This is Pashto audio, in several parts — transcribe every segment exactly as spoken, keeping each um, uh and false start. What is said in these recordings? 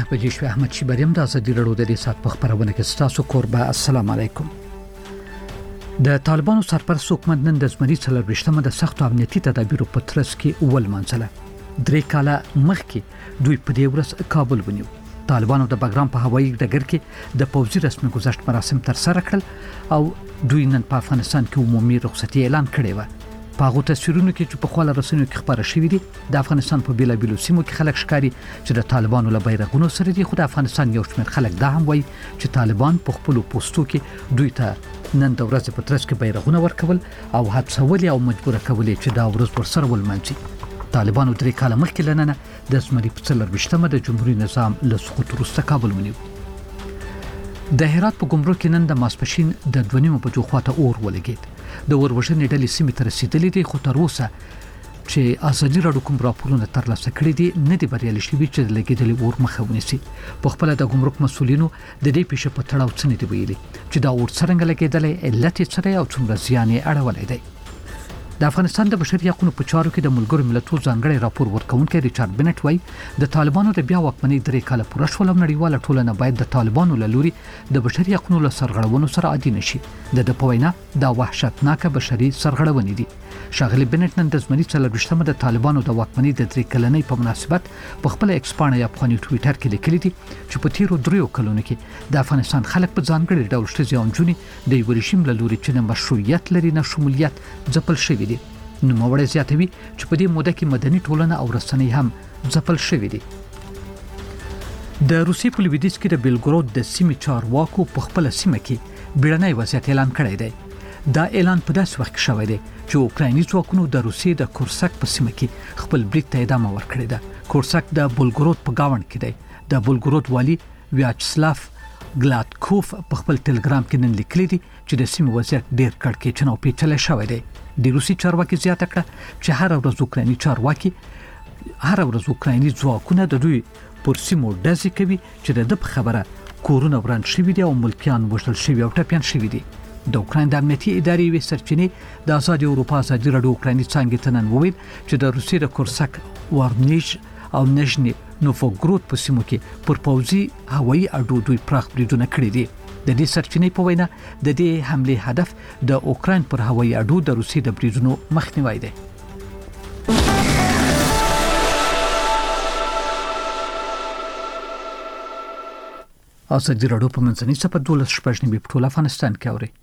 آठ بجې شو. احمد شیبریم د ازادي رادیو د دې سات په خبرونه کې ستاسو قربا. السلام علیکم. د طالبانو سرپرست حکومت نن د زمري څلرويشتمه د سختو امنیتي تدابیرو په ترڅ کې اول منځله درې کاله مخکې دوی په دې ورځ کابل ونیو. طالبانو د بګرام په هوایي ډګر کې د پوځي رسمي گذشت مراسم تر سره کړل او دوی نن په افغانستان کې عمومي رخصتي اعلان کړې و. په هغه تصویرونو کې چې په خپل رسنیو کې خبره شوې دي د افغانستان په بیلابیلو سیمو کې خلک ښکاري چې د طالبانو له بیرغونو سره دي، خو د افغانستان یو شمېر خلک دا هم وایي چې طالبان په خپل پوسټو کې دوی ته نن د ورځې په ترڅ کې بیرغونه ورکول او هڅول او مجبور کول چې دا ورځ ورسره ولمنځي. طالبانو درې کاله مخکې لننه د زمري په څلرويشتمه د جمهوریت نظام له سقوط وروسته کابل ونیو. د هرات په ګمرک کې نن د ماسپښین د دوه نیمو بجو خواته اور ولګید. د وروژنې ډلې سیمې ته رسیدلې دي، خو تر اوسه چې ازادي راډیو کوم راپورونه ترلاسه کړي دي نه دي بریالي شوي چې د لګیدلې اور مخه ونیسي. په خپل د ګمرک مسولینو د دې پیښې په تړاو څه نه دی ویلي چې دا اور څنګه لګیدلې، علت یې څه دی او څومره زیان یې اړولی دی. د افغانستان د بشري حقوقو په چارو کې د ملګرو ملتونو ځانګړي راپور ورکونکي ریچارډ بنټ وایي د طالبانو د بیا واکمنۍ درې کاله پوره شول او نړیواله ټولنه باید د طالبانو له لوري د بشري حقوقو له سرغړونو سره عادي نشي. د د په وینا دا وحشتناکه بشري سرغړونې دي. ښاغلي بنټ نن د زمري څلرويشتمه د طالبانو د واکمنۍ د درې کلنۍ په مناسبت په خپل ایکس پاڼه یا افغاني ټویټر کې لیکلي دي چې په تیرو دریو کلونو کې د افغانستان خلک په ځانګړي ډول ښځې او نجونې د یو رژیم له لوري چې نه مشروعیت لري نه شمولیت ځپل شوي دي. نوموړی زیاتوي چې په دې موده کې مدني ټولنه او رسنۍ هم ځپل شوې دي. د روسیې په لویدیځ کې د بیلګرود د سیمې چارواکو په خپل سیمه کې بیړنی وضعیت اعلان کړی دی. دا اعلان په داسې وخت کې شوی دی چې اوکرایني ځواکونو د روسیې د کورسک په سیمه کې خپل برید ته ادامه ورکړې ده. کورسک د بولګرود په گاوند کې دی. د بولګرود والی ویاچسلاف ګلاتکوف په خپل ټلګرام کې نن لیکلي دي چې د سیمې وضعیت ډیر کړکېچن او پیچلی شوی دی. د روسي چارواکي زیاته کړه چې هر ورځ اوکرایني چارواکي هر ورځ اوکرایني ځواکونه د دوی پر سیمو ډزې کوي چې د خبره کورونه وران شوي دي او ملکیان وژل شوي او ټپیان شوي دي. د اوکراین د امنیتي ادارې یوې سرچینې د ازادي اروپا ازادي راډیو اوکرایني څانګې ته نن وویل چې د روسیې د کورسک وارنیش او نژني نوفوګرود په سیمو کې پر پوځي هوایي اډو دوی پراخ بریدونه کړي دي. د دې سرچینې په وینا د دې حمله هدف د اوکراین پر هوایي اډو د روسیې د بریدونو مخنیوي دی. ازادي راډیو په منځنۍ صفحه دولس شپږ نیمې په ټول افغانستان کې اوري.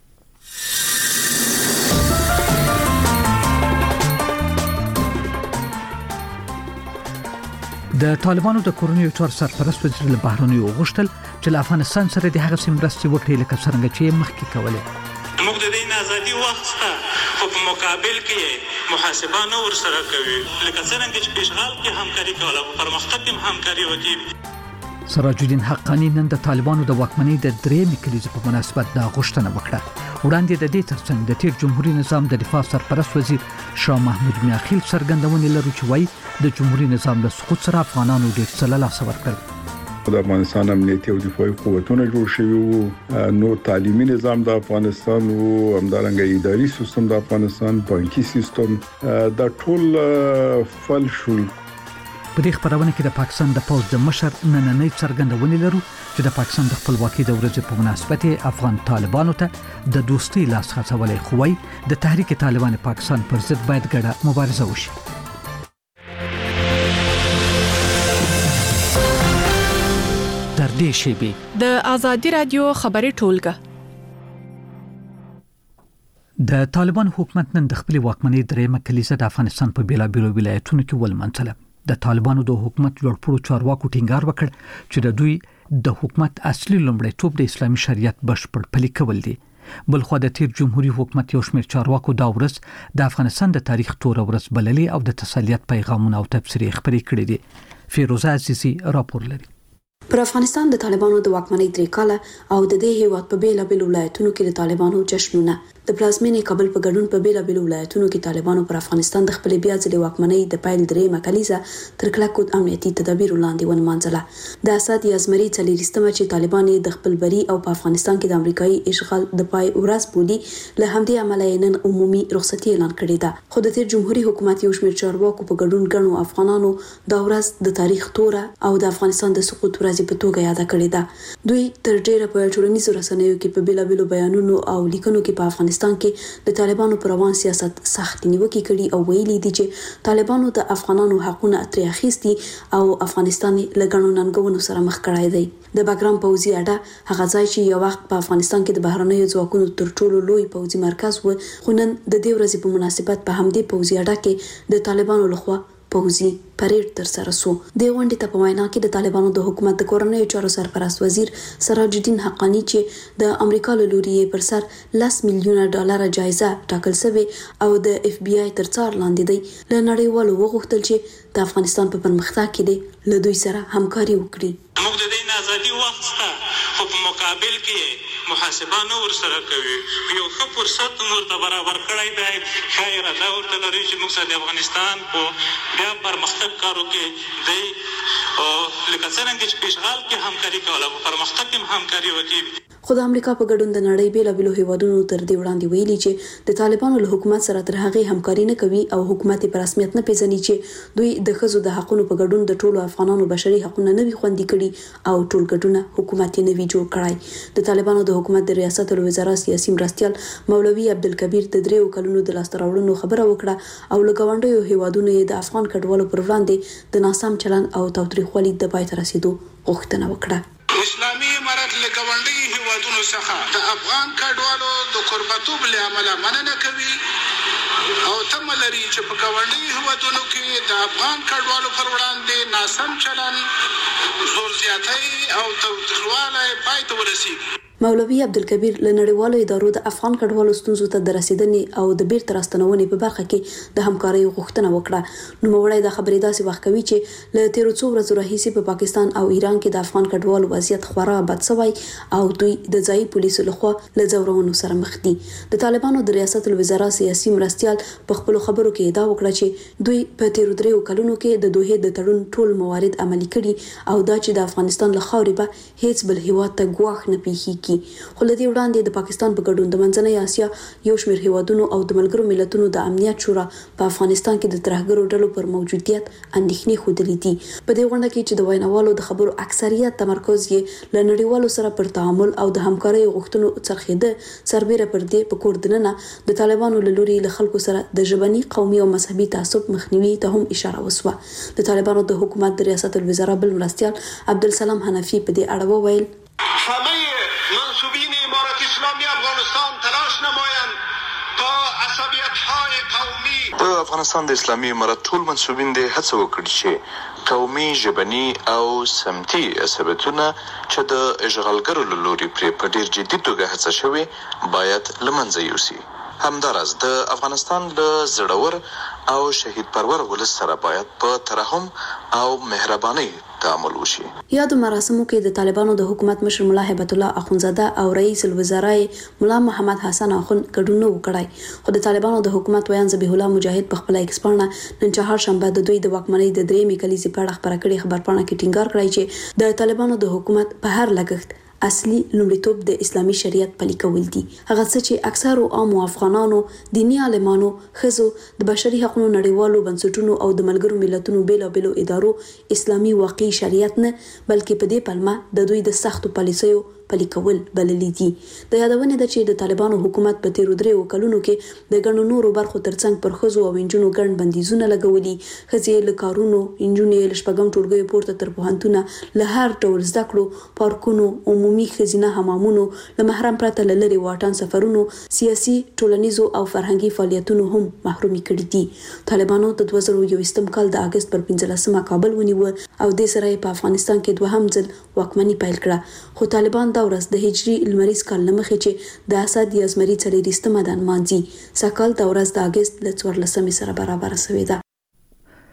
د طالبانو د کورنیو چارو سرپرست وزیر له بهرنیو غوښتل چې له افغانستان سره د هغه سیمرستي وکړي لکه څنګه چې مخکې کولې. موږ د دې آزادي وخت په مقابل کې محاسبه نه ورسره کوي لکه څنګه چې پیشغال کې همکاري کوله او پرمختګ کې همکاري وکړي. سراج الدین حقانی نن د طالبانو د واکمنۍ د درېمې کلیزې په مناسبت دا غوښتنه وکړه. وړاندې د دې ترڅنګ د تیر جمهوریت نظام د دفاع سرپرست وزیر شاه محمود میاخیل څرګندونې لري چې وایي د جمهوریت نظام له سقوط سره افغانانو ډېر څه له لاسه ورکړل. د افغانستان امنیتي او دفاعي قوتونه جوړ شوي وو، نو تعلیمي نظام د افغانستان وو، همدارنګه اداري سیستم د افغانستان، بانکي سیستم دا ټول فل شول. په دې خبرونه کې د پاکستان د پوځ د مشر نننۍ څرګندونې لرو چې د پاکستان د خپلواکۍ د ورځې په مناسبت افغان طالبانو ته د دوستۍ لاس خلاصولای خوای د تحریک طالبان پاکستان پر ضد باید ګډه مبارزه وشي. تر دې شی د ازادي رادیو خبري ټولګه د طالبان حکومت نن د خپل واکمنۍ درېمه کلیزه د افغانستان په بیلابیلو ولایتونو کې ولمنځله. د طالبانو د حکومت جوړپړو چارواکو ټینګار وکړ چې د دوی د حکومت اصلي لومړیتوب د اسلامي شریعت بشپړ پلي کول دي. بلخو د تیر جمهوریت حکومت یو شمېر چارواکو دا ورځ د افغانستان د تاریخ تور ورځ بللې او د تسلیت پیغامونه او تبصرې خبرې کړې دي. فیروزه عزیزی راپور لري. پر افغانستان د طالبانو د واکمنۍ درې کاله او د دې هیواد په بیلابیلو ولایتونو کې د طالبانو جشنونه د پلازمینې کابل په ګډون په بیلابېلو ولایتونو کې طالبانو پر افغانستان د خپل بیا ځلې واکمنۍ د پیل درېیمه کلیزه تر کلکو امنیتي تدابیرو لاندې ونمانځله. د اسد یا زمري څلېرویشتمه چې طالبان د خپل بری او په افغانستان کې د امریکایي اشغال د پای ورځ بولي، له همدې امله نن عمومي رخصتي اعلان کړې ده. خو د تیر جمهوریت حکومت یو شمېر چارواکو په ګډون ګڼو افغانانو دا ورځ د تاریخ توره او د افغانستان د سقوط ورځ په توګه یاد کړې ده. دوی تر ډیره په ټولنیزو رسنیو کې په بیلابېلو بیانونو او لیکنو کې په افغانستان کې د طالبانو پر روان سیاست سخت نیوکې کړي او ویلي دي چې طالبانو د افغانانو حقونه ترې اخیستي او افغانستان له ګڼو ننګونو سره مخ کړی دی. د باګرام پوځي اډه هغه ځای چې یو وخت په افغانستان کې د بهرنیو ځواکونو تر ټولو لوی پوځي مرکز و، خو نن د دې ورځې په مناسبت په همدې پوځي اډه کې د طالبانو لخوا پوځي پریډ تر سره سو. د غونډې ته په وینا کې د طالبانو د حکومت د کورنیو چارو سرپرست وزیر سراج الدین حقانی چې د امریکا له لوري پر سر لس میلیونه ډالر جایزه ټاکل شوې او د اف بی آی تر څار لاندې دی، له نړیوالو وغوښتل چې د افغانستان په پرمختګ کې دی له دوی سره همکاري وکړي. موږ د دې ازادي وخت څخه خو په مقابل کې محاسبه نه ورسره کوي. یو ښه فرصت موږ ته برابر کړی دی. ښه اراده ورته لري چې موږ سره د افغانستان په بیا پرمختګ کارو کې دی او لکه څنګه چې په اشغال کې همکاري کوله، په پرمختګ کې همکاري وکړي. خو د امریکا په ګډون د نړۍ بیلابېلو هیوادونو تر دې وړاندې ویلي چې د طالبانو له حکومت سره تر هغې همکاري نه کوي او حکومت په رسمیت نه پیژني چې دوی د ښځو د حقونو په ګډون د ټولو افغانانو بشري حقونه نه وي خوندي کړي او ټول ګډونه حکومت یې نه وي جوړ کړی. د طالبانو د حکومت د ریاست الوزرا سیاسي مرستیال مولوي عبدالکبیر د دریو کلونو د لاسته راوړنو خبره وکړه او له ګاونډیو هیوادونو یې د افغان کډوالو پر وړاندې د ناسم چلن او تاوتریخوالي د پای ته رسیدو غوښتنه وکړه. اسلامي امارت له ګاونډي هیوادونو څخه د افغان کډوالو د قربتوب له امله مننه کوي او تمه لري چې په ګاونډي هیوادونو کې د افغان کډوالو پر وړاندې ناسم چلن، زور زیاتی او تاوتریخوالی پای ته ورسیږي. مولوي عبدالکبیر له نړیوالو ادارو د افغان کډوالو ستونزو ته د رسیدنې او د بیرته راستنونې په برخه کې د همکارۍ غوښتنه وکړه. نوموړی دا خبرې داسې وخت کوي چې له تیرو څو ورځو راهیسې په پاکستان او ایران کې د افغان کډوالو وضعیت خورا بد شوی او دوی د ځایي پولیسو لخوا له ځورونو سره مخ دي. د طالبانو د ریاست الوزرا سیاسي مرستیال په خپلو خبرو کې ادعا وکړه چې دوی په تیرو دریو کلونو کې د دوحې د تړون ټول موارد عملي کړي او دا چې د افغانستان له خاورې به هیڅ بل هیواد ته ګواښ نه پیښیږي. خو له دې وړاندې د پاکستان په ګډون د منځنۍ اسیا یو شمېر هیوادونو او د ملګرو ملتونو د امنیت شورا په افغانستان کې د ترهګرو ډلو پر موجودیت اندېښنې ښودلې دي. په دې غونډه کې چې د ویناوالو د خبرو اکثریت تمرکز یې له نړیوالو سره پر تعامل او د همکارۍ غوښتنو څرخېده، سربېره پر دې په کور دننه د طالبانو له لوري له خلکو سره د ژبني، قومي او مذهبي تعصب مخنیوي ته هم اشاره وسوه. د طالبانو د حکومت د ریاست الوزرا بل مرستیال عبدالسلام حنفي په دې اړه وویل: منصوبین امارت اسلامی افغانستان تلاش نمایند تا عصبیت‌های قومی د افغانستان د اسلامي امارت ټول منصوبین د هڅه وکړي چې قومي، ژبني او سمتي عصبیتونه چې د اشغالګرو له لوري پرې په ډېر جدي توګه هڅه شوې باید له منځه یوسي. همداراز د افغانستان له زړور او شهید پرور ولس سره باید په ترحم او مهربانۍ تعامل وشي. یادو مراسمو کې د طالبانو د حکومت مشر ملا هیبت الله اخونزاده او رئیس الوزرا ملا محمد حسن اخوند ګډون نه وکړای. خو د طالبانو د حکومت ویان ذبیح الله مجاهد په خپل ایکس پاڼه نن چهارشنبه د دوی د واکمنۍ د درېیمې کلیزې په اړه خبره کړې خبرپاڼه کې ټینګار کړی چې د طالبانو د حکومت په هر لګښت اصلي لومړیتوب د اسلامي شریعت پلي کول دي. هغه څه چې اکثرو عامو افغانانو، دینی عالمانو، ښځو، د بشري حقوقو نړیوالو بنسټونو او د ملګرو ملتونو بیلابېلو ادارو اسلامي واقعي شریعت نه بلکې په دې پلمه د دوی د سختو پالیسیو پلي کول بللي دي. د یادونې ده چې د طالبانو حکومت په تیرو دریو کلونو کې د ګڼو نورو برخو ترڅنګ پر ښځو او نجونو ګڼ بندیزونه لګولي. ښځې له کارونو، نجونې له شپږم ټولګیو پورته تر پوهنتونه، له هر ډول زده کړو، پارکونو، عمومي ښځینه حمامونو، له محرم پرته له لرې واټن سفرونو، سیاسي، ټولنیزو او فرهنګي فعالیتونو هم محرومي کړي دي. طالبانو د دوه زره یوویشتم کال د اګست پر پنځلسمه کابل ونیوه او دې سره یې په افغانستان کې دوهم ځل واکمني پیل کړه. خو طالبان دا ورځ د هجري لمریز کال له مخې چې د اسد یا زمري څلېرویشتمه ده نمانځي، سږ کال دا ورځ د اګست له څوارلسمې سره برابره شوې ده.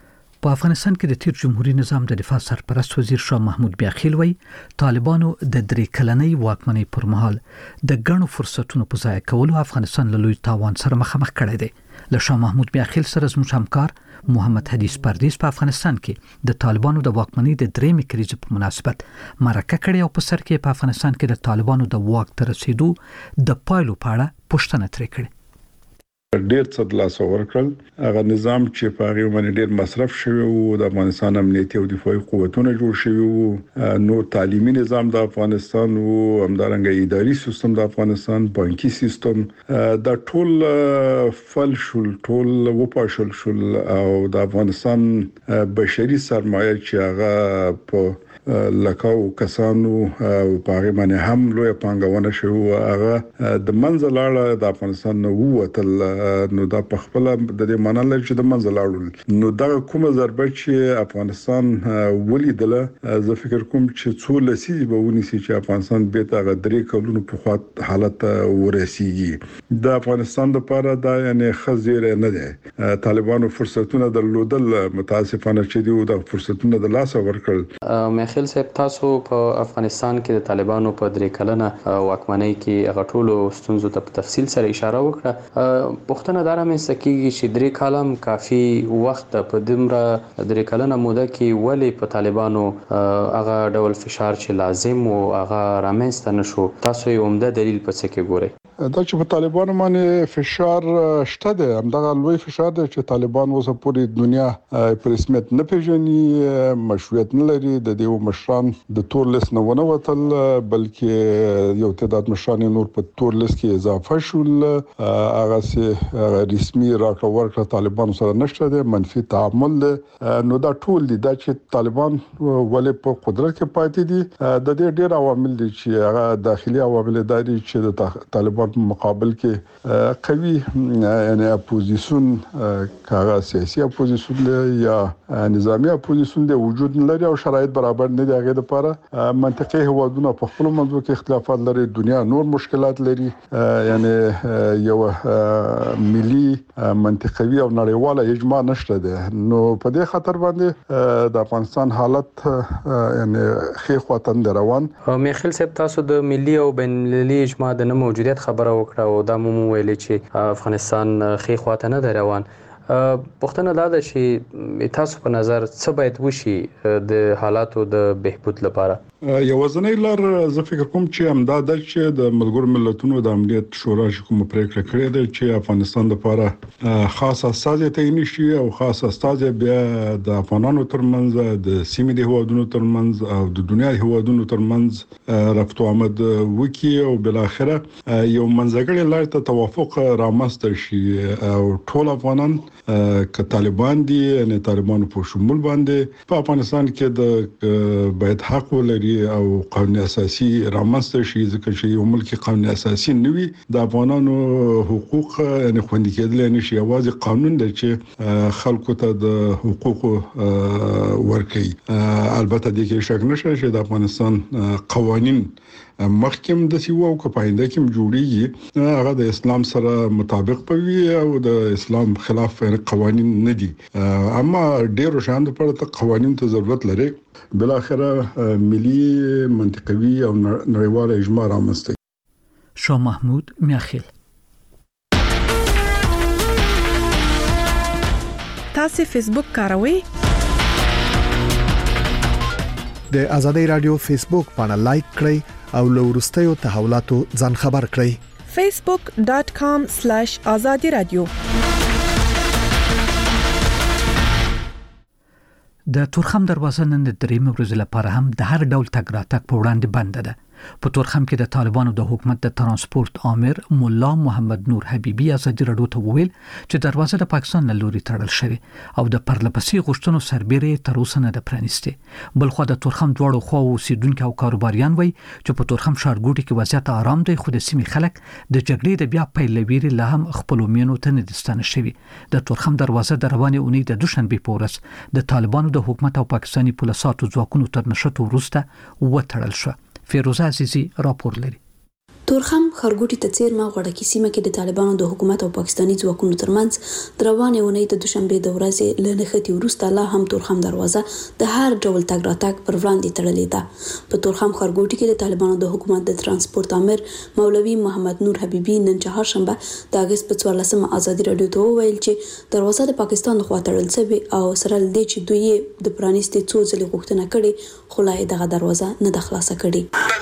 په افغانستان کې د تیر جمهوریت نظام د دفاع سرپرست وزیر شاه محمود بیاخیل وی طالبانو د درې کلنۍ واکمنۍ پر مهال د ګڼو فرصتونو په ضایع کولو افغانستان له لوی تاوان سره مخامخ کړی دی. له شاه محمود بیاخیل سره زموږ همکار محمد حدیث پردیس په افغانستان کې د طالبانو د واکمنۍ د درېمې کریزې په مناسبت مرکه کړې او په سر کې په افغانستان کې د طالبانو د واک ته رسیدو د پایلو په اړه پوښتنه ترې کړې. ډېر څه د لاس ورکړل. هغه نظام چې په هغه باندې ډېر مصرف شوی او د افغانستان امنیتي او دفاعي قوتونه جوړ شوی وو، نو تعلیمي نظام د افغانستان او همدارنګه اداري سیستم د افغانستان، بانکي سیستم د ټول فلشل ټول وپاشل شول او د افغانستان بشري سرمایه چې هغه په لکاو کسانو او په غیمانه هم لوی پانګونه شو هغه د منځ لاړه د افغانستان نو وتل، نو دا په خپل د دې معنی لري چې د منځ لاړل. نو دا کومه ضربه چې افغانستان ولیدله، زه فکر کوم چې څو لسیزې به ونیسي چې افغانستان به تاغه درې کلونو په خاط حالت ورسیږي. د افغانستان لپاره دا یعنی خزیره نه ده. طالبانو فرصتونه درلودل، متاسفانه چې دی د فرصتونه د لاس ورکړل. خل صاحب، تاسو په افغانستان کې د طالبانو په درې کلنه واکمنۍ کې هغه ټولو ستونزو ته په تفصیل سره اشاره وکړه. پښتنه دا رامنځته کیږي چې درې کلم کافي وخت په دمره درې کلنه موده کې ولې په طالبانو هغه ډول فشار چې لازم او هغه رامنځته نشو، تاسو یې عمده دلیل په څه کې ګورئ؟ دا چې په طالبانو باندې فشار شته ده، همدغه لوی فشار ده چې طالبان اوسه پوری دنیا په رسمیت نه پیژني، مشروعیت نه لري. د دې مشران د تور لیست نه ونه وتل، بلکې یو تعداد مشران نور په تور لیست کې اضافه شول. هغه سه رسمي راکړه ورکړه طالبان سره نشته ده، منفي تعامل ده. نو دا ټول دي دا چې طالبان ولې په قدرت کې پاتې دي. د دې ډېر عوامل دي چې هغه داخلي عوامل دي چې د طالبان په مقابل کې قوي یعنی اپوزیشن، کاغه سیاسي اپوزیشن یا نظامی اپوزیشن د وجود لري او شرایط برابر نه دي. هغه لپاره منطقي هوادونه په خپل منځو کې اختلافات لري، دنیا نور مشکلات لري، یعنی یو ملي منطقوي او نړیواله اجماع نشته ده. نو په دې خاطر باندې د افغانستان حالت یعنی خې خواتن روان. میخیل صاحب، تاسو د ملي او بین المللي اجماع د نه موجودیت خبره وکړه او دا مو ویلي چې افغانستان خې خواته نه روان. پښتنه دا ده چې تاسو په نظر څه باید وشي د حالاتو د بهبود لپاره؟ یو ځنې لار زه فکر کوم چې امداد چې د ملګرو ملتونو د امنیت شورا چې کوم پریکړه کړې ده چې افغانستان لپاره خاص استازي تعین شي او خاص استازي بیا د افغانانو ترمنځ، د سیمې د هوادونو ترمنځ او د دنیا د هوادونو ترمنځ رفت آمد وکي او بل اخره یو منځګړی لار ته توافق رامنځته شي او ټول افغانان ک طالبان دي نه طالبانو په شمول باندې په افغانستان کې د باید حق ولري او قانون اساسي رامنځته شي، ځکه چې یو ملک قانون اساسي نوي د افغانانو حقوق نه خوندي کېدل نه شي. اوازې قانون دی چې خلکو ته د حقوق ورکړي. البته د کې شک نشته چې د افغانستان قوانين مخکم د سیو او کپاینده کوم جوړیږي هغه د اسلام سره مطابق پوي او د اسلام خلاف قوانين نه دي، اما ډیرو شاند پر ته قوانين ته ضرورت لري. بل اخره ملي منطقوي او نړیواله اجماع رامنځته. شاه محمود میاخیل. تاسو فیسبوک کاروئ؟ د ازادي رادیو فیسبوک باندې لایک کړئ او له وروستیو تحولاتو ځان خبر کړئ. facebook dot com slash azadi radio. د تورخم دروازه نن د درېم ورځې لپاره هم د هر ډول تګ راتګ په وړاندې بنده ده. په تورخم کې د طالبانو د حکومت د ترانسپورت امیر مولا محمد نور حبیبي ازادي رادیو ته وویل چې دروازه د پاکستان له لوري تړل شوې او د پرلپسې غوښتنو سربېره تر اوسه نه ده پرانیسته. بلخو د تورخم دواړو خواو اوسیدونکو او کاروباریان وایي چې په تورخم ښارګوټي کې وضعیت آرام دی، خو د سیمې خلک د جګړې د بیا پیل لویري له هم خپل مینو ته نه دستانه شوي. د تورخم دروازه د روانې اونۍ د دوشنبه په ورځ د طالبانو د حکومت او پاکستاني پولیسو ځواکونو تر نشټو وروسته وتړل شو. فیروزه عزیزی راپور لري. تورخم خرګوټي ته څیرمه غوړکی سیمه کې د طالبانو د حکومت او پاکستاني ځواکونو ترمنځ د روانې ونې د دوشنبه د ورځې له نښتې وروسته لا هم تورخم دروازه د هر ډول تګ راتګ پر وړاندې تړلې ده. په تورخم خرګوټي کې د طالبانو د حکومت د ترانسپورت امر مولوي محمد نور حبیبي نن چهارشنبه د اگست په څوارلسمه ازادي رادیو ته وویل چې دروازه د پاکستان لخوا تړل شوې او سره لدې چې دوی د پرانیستي څو ځلې غوښتنه کړې خو لا دغه دروازه نه د خلاصه کړې.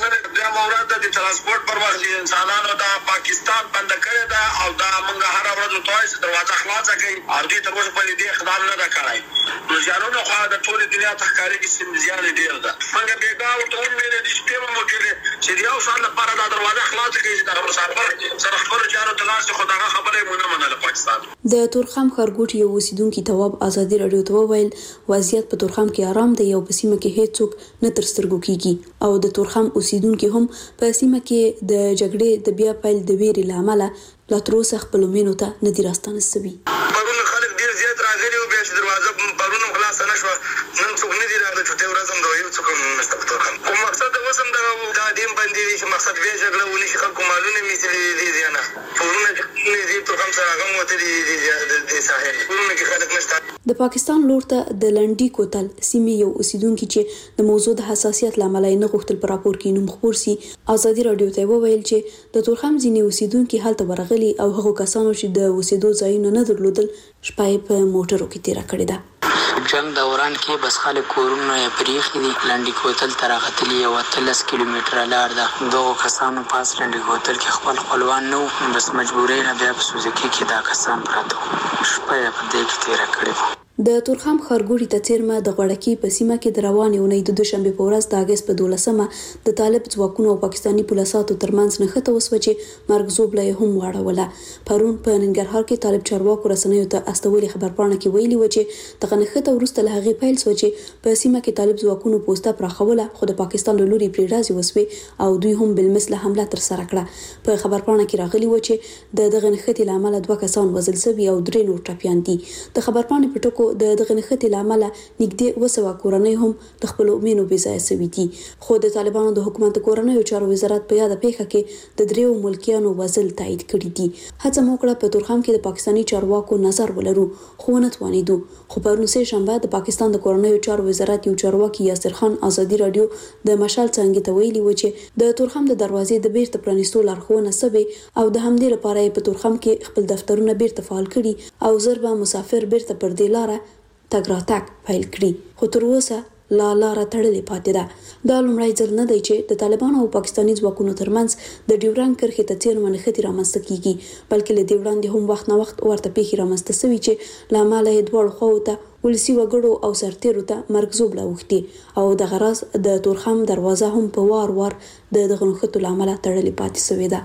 ترانسپورت پر وخت انسانانو دا پاکستان بند کړی دا او دا موږ هر ورځ توایس دروازه خلاصه کوي او دې تر اوسه پورې دې اقدام نه کړی. نو ځانونو خو د ټول دنیا ته ښکاري چې سندزيان ډیر ده. موږ به دا ورته ومنل د شپې مو کې چې یو سال لپاره دا دروازه خلاصه کوي چې دا مسافر سره خبر جانو تلاش خو دا خبره مونږ نه منله پاکستان. د تورخم خرګوټي یو اوسیدونکو تواب ازادي رادیو ته وویل وضعیت په تورخم کې آرام دی او په سیمه کې هیڅوک نه تر سترګو کیږي او د تورخم اوسیدونکو هم په سیمه کې د جګړې د بیا پیل د ویرې لامل لا تر اوسه خپل مینو ته نه دي راستانه سوي. پرونه خلک ډیر زیات راغلي او بیا چې دروازه پرونه خلاص نه شو نن څوک نه دي راغلي چې ورځم دا یو څوک نشته په تورخم. کوم مقصد د وسم د دیم باندې چې مقصد به جګړه ونی شي خلکو مالونه میسلي دي ځنه پرونه چې دې تورخم سره هغه وته دي د ساحل پرونه کې خلک نشته. د پاکستان لور ته د لنډی کوتل سیمې یو اوسیدونکو چې د موضوع د حساسیت لامل نه غوښتل پر راپور کې نوم خبر سي ازادي رادیو ته وویل چې د تورخم ځینې اوسیدونکو حالت ورغلي او هغه کسانو چې د اوسېدو ځایونه نه درلودل شپه په موټرو کې تیر کړی ده. جنگ دوران کې بس خلک کورونه یې پریخي دي. لنډی کوتل تر غتلی یو اتلس کیلومتره لار ده. دغه کسانو پاس لنډی کوتل کې خپل خپلوان نو بس مجبورې نه بیا په سوزکی کې دا کسان پراته شپه په دې کې تیر کړی. د تورخم خرګوټي ته څیرمه د غوړکی په سیمه کې د روانې اونۍ د دوشنبه په ورځ د اگست په دولسمه د طالب ځواکونو او پاکستاني پولیسو ترمنځ نښته وسوه چې مرګزوبله هم واړوله. پرون په ننګرهار کې طالب چارواکو رسنیو ته استولي خبرپاڼه کې ویلي و چې د نښته وروسته له هغې پیل شو چې په سیمه کې طالب ځواکونو پوسټه پراخوله خو د پاکستان له لوري پرې راځي وسوي او دوی هم بالمثله حمله تر سره کړه. په خبرپاڼه کې راغلي و چې د دغه نښتې لامل دوه کسان وژل شوي او درې نور ټپيان دي. د خبرپاڼې په ټکو د دغه نښتې لامل نږدې وسوه کورنۍ هم د خپل مینو بې ځایه شوي دي. خو د طالبانو د حکومت کورنۍ چارو وزارت په یاد پیښه کې د دریو ملکیانو وژل تایید کړي دي. هڅه مو کړه په تورخم کې د پاکستاني چارواکو نظر ولرو خو نه توانیدو. خو پرون سه شنبه د پاکستان د کورنۍ چارو وزارت یو چارواکي یاسر خان ازادي رادیو د مشال څنګه ته ویلي و چې د تورخم د دروازې د بیرته پرانیستو لارښوونه سوي او د همدې لپاره په تورخم کې خپل دفترونه بیرته فعال کړي او زربه مسافر بیرته پر دې لاره تګ راتګ پیل کړي. خو تر اوسه لا لاره تړلې پاتې ده. دا لومړی ځل نه دی چې د طالبانو او پاکستاني ځواکونو ترمنځ د ډیورنډ کرښې ته څیرمه نښتې رامنځته کیږي بلکې له دې وړاندې هم وخت نه وخت ورته پیښې رامنځته شوي چې له امله یې دواړو خواو ته ولسي وګړو او سرتیرو ته مرګزوبله اوښتي او دغه راز د تورخم دروازه هم په وار وار د دغه نښتو له امله تړلې پاتې شوې ده.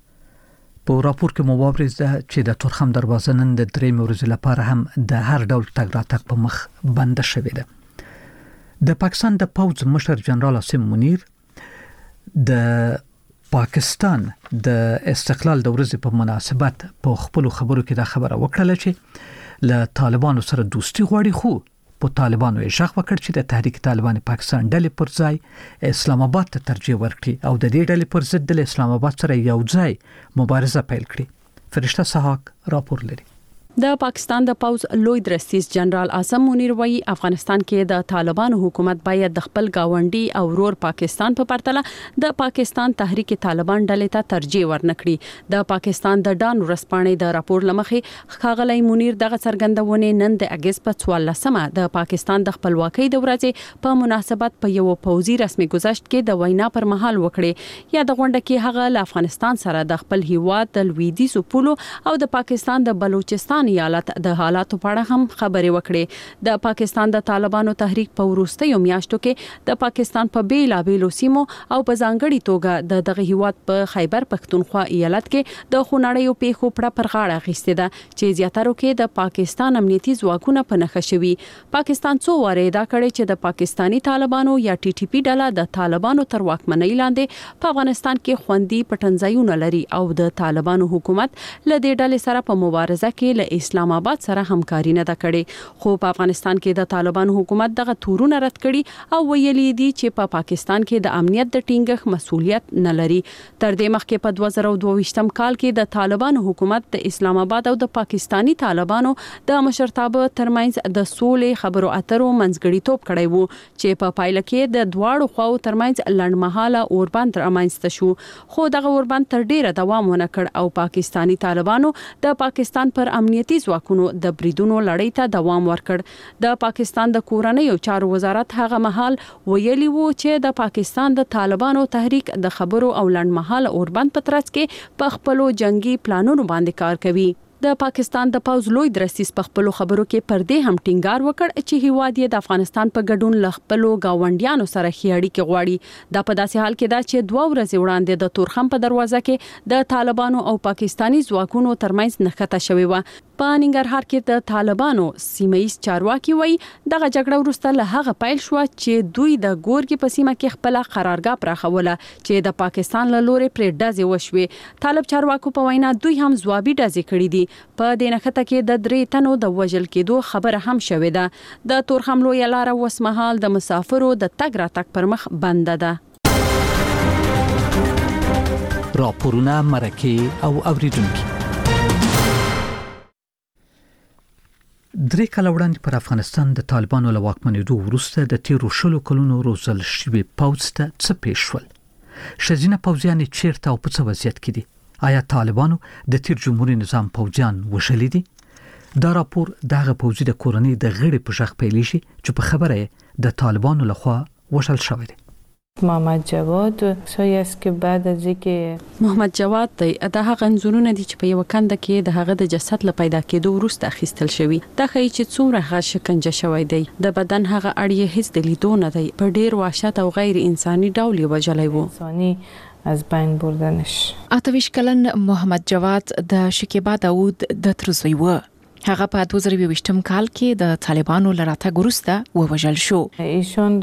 په راپور کې مو واورېده چې د تورخم دروازه نن د درې ورځې لپاره هم د هر ډول تګ راتګ په مخ بنده شوې ده. د پاکستان د پوځ مشر جنرال عاصم منیر د پاکستان د استقلال د ورځې په مناسبت په خپل خبرو کې دا خبره وکړه چې له طالبانو سره دوستي غواړي خو په طالبانو یې شخ وکړ چې د تحریک طالبان پاکستان ډلې پر ځای اسلام آباد ته ترجیح ورکړي او د دې ډلې پر ضد د اسلام آباد سره یو ځای مبارزه پیل کړي. فرشته سحاق راپور لري. د پاکستان د پوز لوی درستیز جنرال عاصم منیر وایي افغانستان کې د طالبانو حکومت باید د خپل گاونډي او ورور پاکستان په پرتله د پاکستان تحریک طالبان ډلې ته ترجیح ورنکړي. د پاکستان د ډان ورسپانې د راپور لمخې ښاغلی منیر دغه څرګندونه نن د اگست په څوارلسمه د پاکستان د خپلواکۍ د ورځې په مناسبت په یو پوزي رسمي گزارش کې د وینا پر مهال وکړي. یا د غونډه کې هغه له افغانستان سره د خپل هیواد د لویدیځ پولو او د پاکستان د بلوچستان ایالت د حالاتو په اړه هم خبرې وکړې. د پاکستان د طالبانو تحریک په وروستیو میاشتو کې د پاکستان په بیلابیلو سیمو او په ځانګړي توګه د دغه هیواد په خیبر پښتونخوا ایالت کې د خونړیو پیښو پر پرغاړه غیسته ده چې زیاتره کې د پاکستان امنیتي ځواکونه په نښه شوي. پاکستان څو واره دا کړي چې د پاکستانی طالبانو یا ټي ټي پی ډله د طالبانو تر واکمنۍ لاندې په افغانستان کې خوندي پټنځایونه لري او د طالبانو حکومت له دې ډلې سره په مبارزه کې له اسلام آباد سره همکاري نه ده کړې، خو په افغانستان کې د طالبانو حکومت دغه تورونه رد کړي او ویلي دي چې په پا پاکستان کې د امنیت د ټینګښت مسؤلیت نه لري. تر دې مخکې په دوه زره دوه ویشتم کال کې د طالبانو حکومت د اسلام آباد او د پاکستانی طالبانو د مشرتابه ترمنځ د سولې خبرو اترو منځګړیتوب کړی وو چې په پایله کې د دواړو خواو ترمنځ لړمحاله اوربند رامنځته شو، خو دغه اوربند تر ډیره دوام ونه کړ او پاکستانی طالبانو د پاکستان پر امنیتي ځواکونو د بریدونو لړۍ ته دوام ورکړ. د پاکستان د کورنیو چارو وزارت هغه مهال ویلي وو چې د پاکستان د طالبانو تحریک د خبرو او لړمحاله اوربند په ترڅ کې په خپلو جنگي پلانونو باندې کار کوي. د پاکستان د پوز لوی درستیز په خپلو خبرو کې پر دې هم ټینګار وکړ چې هیواد یې د افغانستان په ګډون ل خپلو گاونډیانو سره ښې اړیکې غواړي. دا په داسې حال کې ده چې دوه ورځې وړاندې د تورخم په دروازه کې د طالبانو او پاکستانی ځواکونو ترمنځ نښته شوې و. په ننګرهار کې د طالبانو سیمه‌یز چارواکي وایي دغه جګړه وروسته له هغه پیل شو چې دوی د ګورګي په سیمه کې خپل قرارګاه پراخوله چې د پاکستان له لوري پرې ډزې وشوې. طالب چارواکو په وینا دوی هم ځوابي ډزې کړې دي. په دې نښته کې د درې تنو د وژل کېدو خبره هم شوې ده. د تورخم لویه لاره وسمهال د مسافرو د تګ راتګ پر مخ بنده ده. راپورونه مرکه او اوریدونکو درې کاله وړاندې پر افغانستان د طالبانو له واکمنېدو وروسته د تیرو شلو کلونو روزل شوي پوځ ته څه پیښ شول؟ ښځینه پوځیان چیرته او په څه وضعیت کې دي؟ آیا طالبانو د تیر جمهوریت نظام پوځیان وشلي دي؟ دا راپور دغه پوځي د کورنۍ د غړي په ځخ پیلې شي چې په خبره د طالبانو لخوا وشل شوی دی. محمد جواد شای است که بعد از اینکه محمد جواد دی د هغه انځورونه دي چې په یو کنده کې د هغه د جسد له پیدا کېدو وروسته اخیستل شوی. دا ښیي چې څومره هغه شکنجه شوی دی. د بدن هغه اړیه هیڅ د لیدو نه دی. په ډیر وحشت او غیر انساني ډول یې وژلی و. انساني از بین بردنش. اتویش کلن محمد جواد د شکیبا داوود د ترزوی و. هغه په دوه زره بیستم کال کې د طالبانو لراته ګروسته ووژل شو. ایشون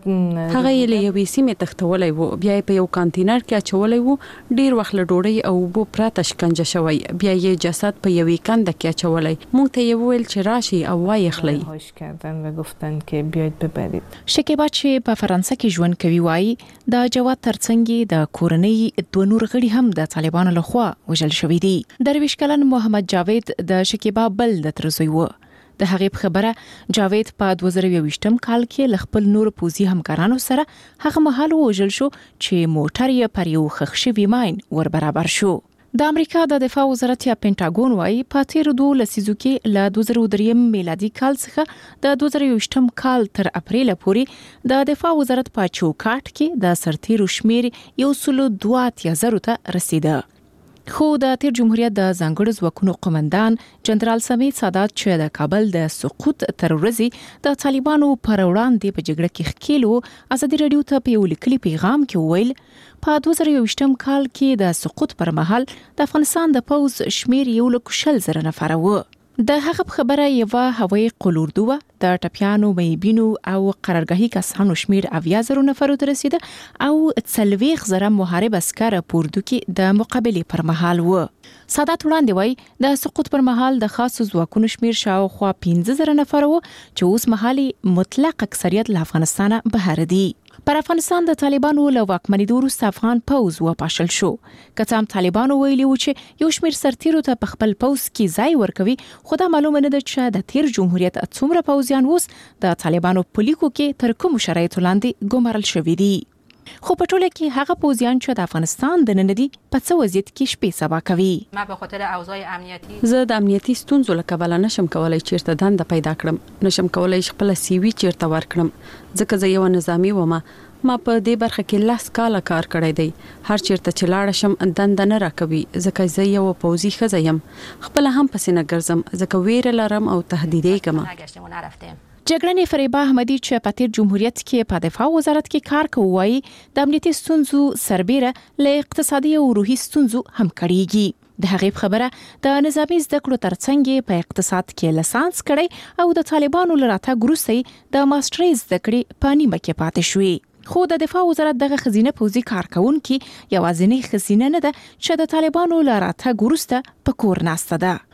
هغه یې له یوې سیمې تښتولی و، بیا یې په یو کانتینر کې اچولی و. ډیر وخت له ډوډۍ او اوبو پرته شکنجه شوی، بیا یې جسد په یوې کنده کې اچولی. موږ ته یې وویل چې راشي او وایې اخلئ. هوش کردن و گفتن که بیاید ببرید. شکیبا چې په فرانسه کې ژوند کوي وایي د جواد ترڅنګ د کورنۍ دوه نور غړي هم د طالبانو لخوا وژل شوي دي. درویش کلن محمد جاوید د شکیبا بل د ترزوی و. د هغې په خبره جاوید په دوه زره بیستم کال کې ل خپل نور پوځي همکارانو سره هغه مهال وژل شو چې موټر یې پر یو ښخ شوي ماین ور برابر شو. د امریکا د دفاع وزارت یا پینټاګون وايي په تیر دوه لسیزو کې له دوه زره درې میلادي کال څخه د دوه زره یوویشتم کال تر اپریل پورې د دفاع وزارت په چوکاټ کې د سرتیرو شمیر یو سل دوه اتیا زره ته رسیده. خو د تیر جمهوریت د ځانګړو ځواکونو قومندان جنرال سمیع سادات چې د کابل د سقوط تر ورځې د طالبانو پر وړاندې په جګړه کې ښکېلو ازادي رادیو ته په یو لیکلي پیغام کې وویل په دوه زره یوویشتم کال کې د سقوط پر مهال د افغانستان د پوځ شمیر یو لک شل زره نفره و. د هغه خبره یو هوایي قلوردو د ټپیانو میبینو او قرارګاهي کسانو شمیر اویا زره نفر ته رسیده او څلوېښت زره محارب عسكر پوردو کې د مقابله پر مهال و. سادات وړاندې وای د سقوط پر مهال د خاص ځواکونو شمیر شاوخوا پنځه زره نفر و چې اوس مهالي مطلق اکثریت له افغانستان بهر دي. پر افغانستان د طالبانو له واکمنۍ وروسته افغان پوځ وپاشل شو. که څه هم طالبانو ویلي و چې یو شمیر سرتیرو ته په خپل پوځ کې ځای ورکوي، خو دا معلومه نه ده چې د تیر جمهوریت څومره پوځیان اوس د طالبانو په لیکو کې تر کومو شرایطو لاندې ګمارل شوي دي. خو په ټوله کې هغه پوځیان چې د افغانستان د نن دي په څه وضعیت کې شپې سبا کوي. ما به خاطر اوضاع امنیتي زه د امنیتي ستونزو له کبله نشم کولای چیرته دنده پیدا کړم، نشم کولای خپل سی وی چیرته ورکړم ځکه زه یو نظامی ومه. ما په دې برخه کې لاس کاله کار کړی دی. هر چیرته چې لاړ شم دنده نه راکوي ځکه زه یو پوځي ښځه یم. خپل هم پسې نه ګرځم ځکه ویره لرم او تهدیدې کوم. جګړنې فریبا احمدی چې په تیر جمهوریت کې په دفاع وزارت کې کار کوي د امنیتي ستونزو سربېره له اقتصادي او روحي ستونزو هم کړيږي. د هغې خبره د نظامی زده کړو ترڅنګ په اقتصاد کې لسانس کړي او د طالبانو لراته ګروسي د ماستري زده کړې په نیمه کې پاتې شوې. خو د دفاع وزارت دغه خزینه پوزي کارکونکو یوازینی خزینه نه ده چې د طالبانو لراته ګروسته په کور ناسته ده.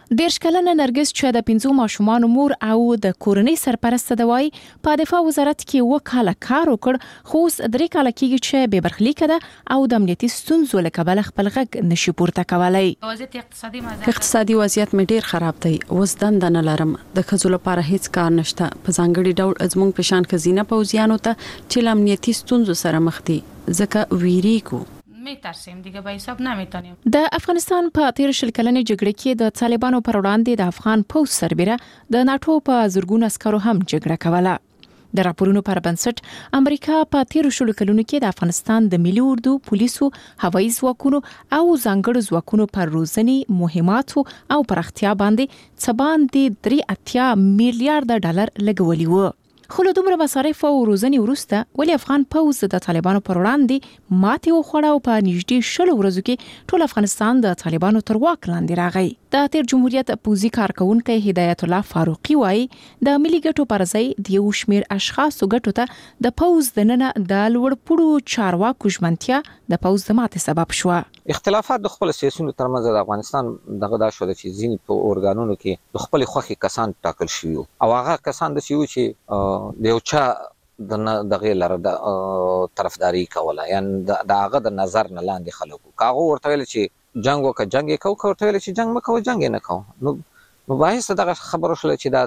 دیرش کلنه نرګس چې د پنځو ماشومان مور او د کورنۍ سرپرست دوای په دفاع وزارت کې وکاله کار وکړ خو اوس درې کاله کېږي چې بې برخلیکه ده او د امنیتي ستونزو له کبله خپل غږ نشي پورته کولی. اقتصادي وضعیت مې ډیر خراب دی. اوس دنده نه لرم. د ښځو لپاره هیڅ کار نشته. په ځانګړي ډول زموږ په شان ښځینه پوځیانو ته چې له امنیتي ستونزو سره مخ دي ځکه ویریږو. میترسیم دیگه به حساب نمیتونیم. د افغانستان په تیر شل کلنې جګړه کې د طالبانو پر وړاندې د افغان پوځ سربېره د ناتو په زورګونو عسکرو هم جګړه کوله. د راپورونو پر بنسټ امریکا په تیر شل کلونو کې د افغانستان د ملي اردو، پولیسو، هوایي ځواکونو او ځانګړو ځواکونو پر روزنې، مهماتو او پراختیا باندې څه باندې درې اتیا میلیارډ ډالر لګولي وو. خو له دومره مصارف او روزنې وروسته ولې افغان پوځ د طالبانو پر وړاندې ماتې وخوړه او په نږدې شل ورځو کې ټول افغانستان د طالبانو تر واک لاندې راغی. د تیر جمهوریت پوځي کارکونکو هدایت الله فاروقي وایي د ملي ګټو پر ځای د یو شمېر اشخاصو ګټو ته د پوځ دننه د لوړپوړو چارواکو ژمنتیا د پوځ د ماتې سبب شو. اختلافات د خپل سیاسيونو ترمنځ د افغانستان دغه دا شو چې ځینې په اورګانونو کې د خپل خوخي کسان ټاکل شوي او هغه کسان د شيو چې د یو چا د دغه لره د طرفداري کوله یعنی د هغه د نظر نه لاندې خلکو کاغه ورته ویل چې جنگ وکړه جنگ یې کو ورته ویل چې جنگ مکو جنگ نه کو نو نو باید دغه خبرو شول چې دا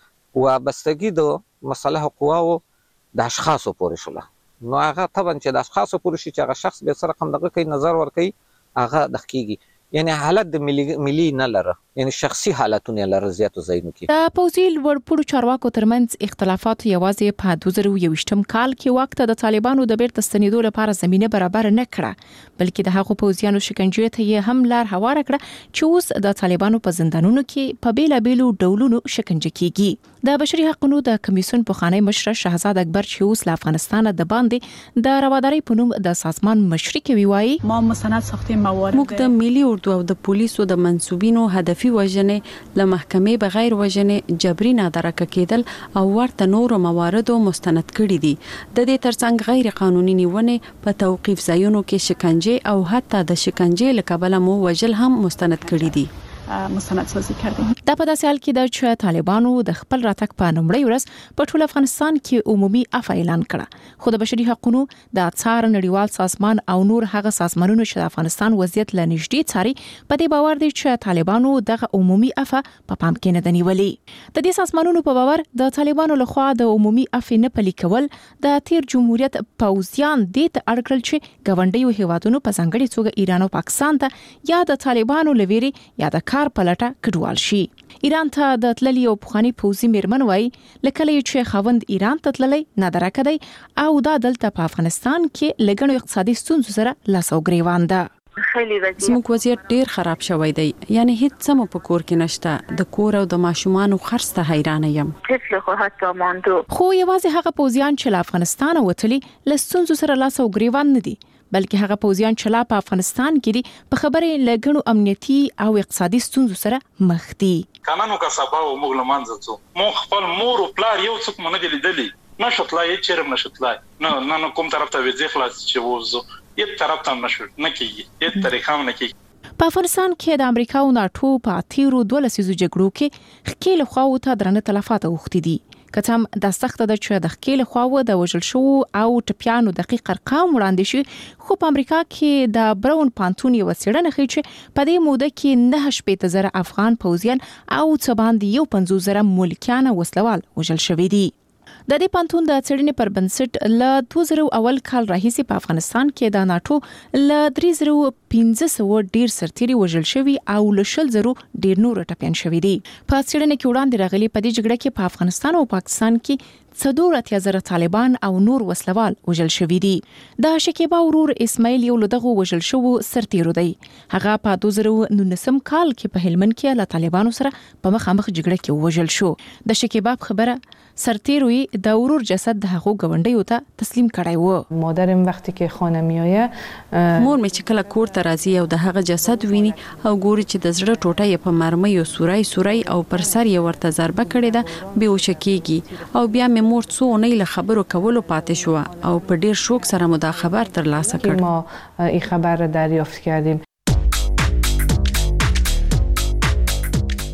د وابستګي د مصالح قواو د اشخاصو پورې شول نو هغه طبعا چې د اشخاصو پورې شي چې هغه شخص به سره کوم دغه کوي نظر ور کوي هغه د حقيقي یعنی حالت د ملي ملي نه لره یعنی شخصي حالتونه لره زیاتو زینو کې د پوځي ورپوړو چارواکو ترمنځ اختلافات یوازې په دوه زره یوویشتم کال کې وخت د طالبانو د بیرته ستنېدو لپاره زمينه برابر نه کړه بلکې د هغو پوځیانو شکنجې ته یې هم لار هوار کړه چې اوس د طالبانو په زندانونو کې په بیلا بیلو ډولونو شکنجه کیږي. د بشري حقوقو د کمیسیون پخوانی مشر شهزاد اکبر چې اوس له افغانستان د باندې د رواداري په نوم د سازمان مشري کوي وایي ما مستند ساختیم موارد موږ د ملي اردو او د پولیسو د منسوبینو هدفي وژنې له محکمې بغیر وژنې جبري نادرکه کېدل او ورته نورو مواردو مستند کړي دي. د دې ترڅنګ غیر قانوني نیونې په توقيف ځایونو کې شکنجه او حتی د شکنجه له کبله مو وژل هم مستند کړي دي. مستند سازي کړی. دا په داسې حال کې د چې طالبانو د خپل راتګ په نومړی ورځ په ټول افغانستان کې عمومي عفو اعلان کړه خو د بشري حقوقو د څار نړیوال سازمان او نور هغه سازمانونو چې د افغانستان وضعیت ل نږدې څاري په دې باور دي چې طالبانو دغه عمومي عفو په پام کې نه دنیولي. د دې سازمانونو په باور د طالبانو لخوا د عمومي عفو نه پلي کول د تیر جمهوریت پوځیان د اړکل چې غونډیو هیوادونو په ځانګړي توګه ایران او پاکستان ته یا د طالبانو لویري یا د کار پلټه کډوال شي. ایران ته د تللی او پخوانی پوځي میرمن وای لکه چې خوند ایران ته تللی نادرکه دی او دا دلته په افغانستان کې لګنو اقتصادي ستونزو سره لاس او ګریوان ده. خیلی وضعیت زموږ وضعیت ډیر خراب شوی دی یعنی هیڅ سم په کور کې نشته د کور او د ماشومان خرڅ ته حیران یم. طفل خو حتی ماندو خو یوازې هغه پوځیان چې له افغانستان وتلي له ستونزو سره لاس او ګریوان نه دي بلکې هغه پوځیان چې لا په افغانستان کې دي په خبرې لګنو امنیتي او اقتصادي ستونزو سره مخ دي. قانونو کا سبا او موږ لمانځو مو خپل مور او پلار یو څوک مونږ دي لیدلی نشوتلای چیرم نشوتلای نه نه کوم طرف ته وځي خلاص چې وځو یت طرف ته نشو نه کیږي یت طریقه هم نه کیږي. په افغانستان کې د امریکا او ناتو په تیرو دوه لسیزو جګړو کې خکیل خواو ته درنه تلفات اوختي دي کتم د سخت د چې د خکیل خواو د وژل شو او ټپیانو دقیق ارقام وړاندې شي خو په امریکا کې د براون پانتون یو څېړنه ښیي چې په دې موده کې نه شپږ زره افغان پوځیان او څه باندې یو پنځوس زره ملکیان وسلوال وژل شوي دي. د دې پانتون د څېړنې پر بنسټ ل دوه زره اول کال راهیسې په افغانستان کې د ناتو ل درې زره پنځه سوه ډیر سرتيري وژل شوي او ل شل زره ډیر نور ټپيان شوي دي. په څېړنه کې وړاندې راغلي په دې جګړه کې په افغانستان او پاکستان کې څلور اتیا زره طالبان او نور وسلوال وژل شوي دي. د شکیبا ورور اسماعیل یو لدغه وژل شو سرتیرو دی. هغه په دوه زره نولسم کال کې په هلمند کې له طالبانو سره په مخامخ جګړه کې وژل شو. د شکیبا خبره سرتیروی د ورور جسد د هغو غونډیو ته تسلیم کړای و. مادرم وقتی که خانه میایه مور مې چې کله کور ته راځي او د هغه جسد ویني او ګوري چې د زړه ټوټه یې په مرمۍ او سورای سورای او پر سر یې ورته ضربه کړې ده به وشکیږي او بیا مې مور څو نه له خبرو کولو پاتې شو او په ډیر شوک سره مو دا خبر تر لاسه کړ. ما این خبر را دریافت کردیم.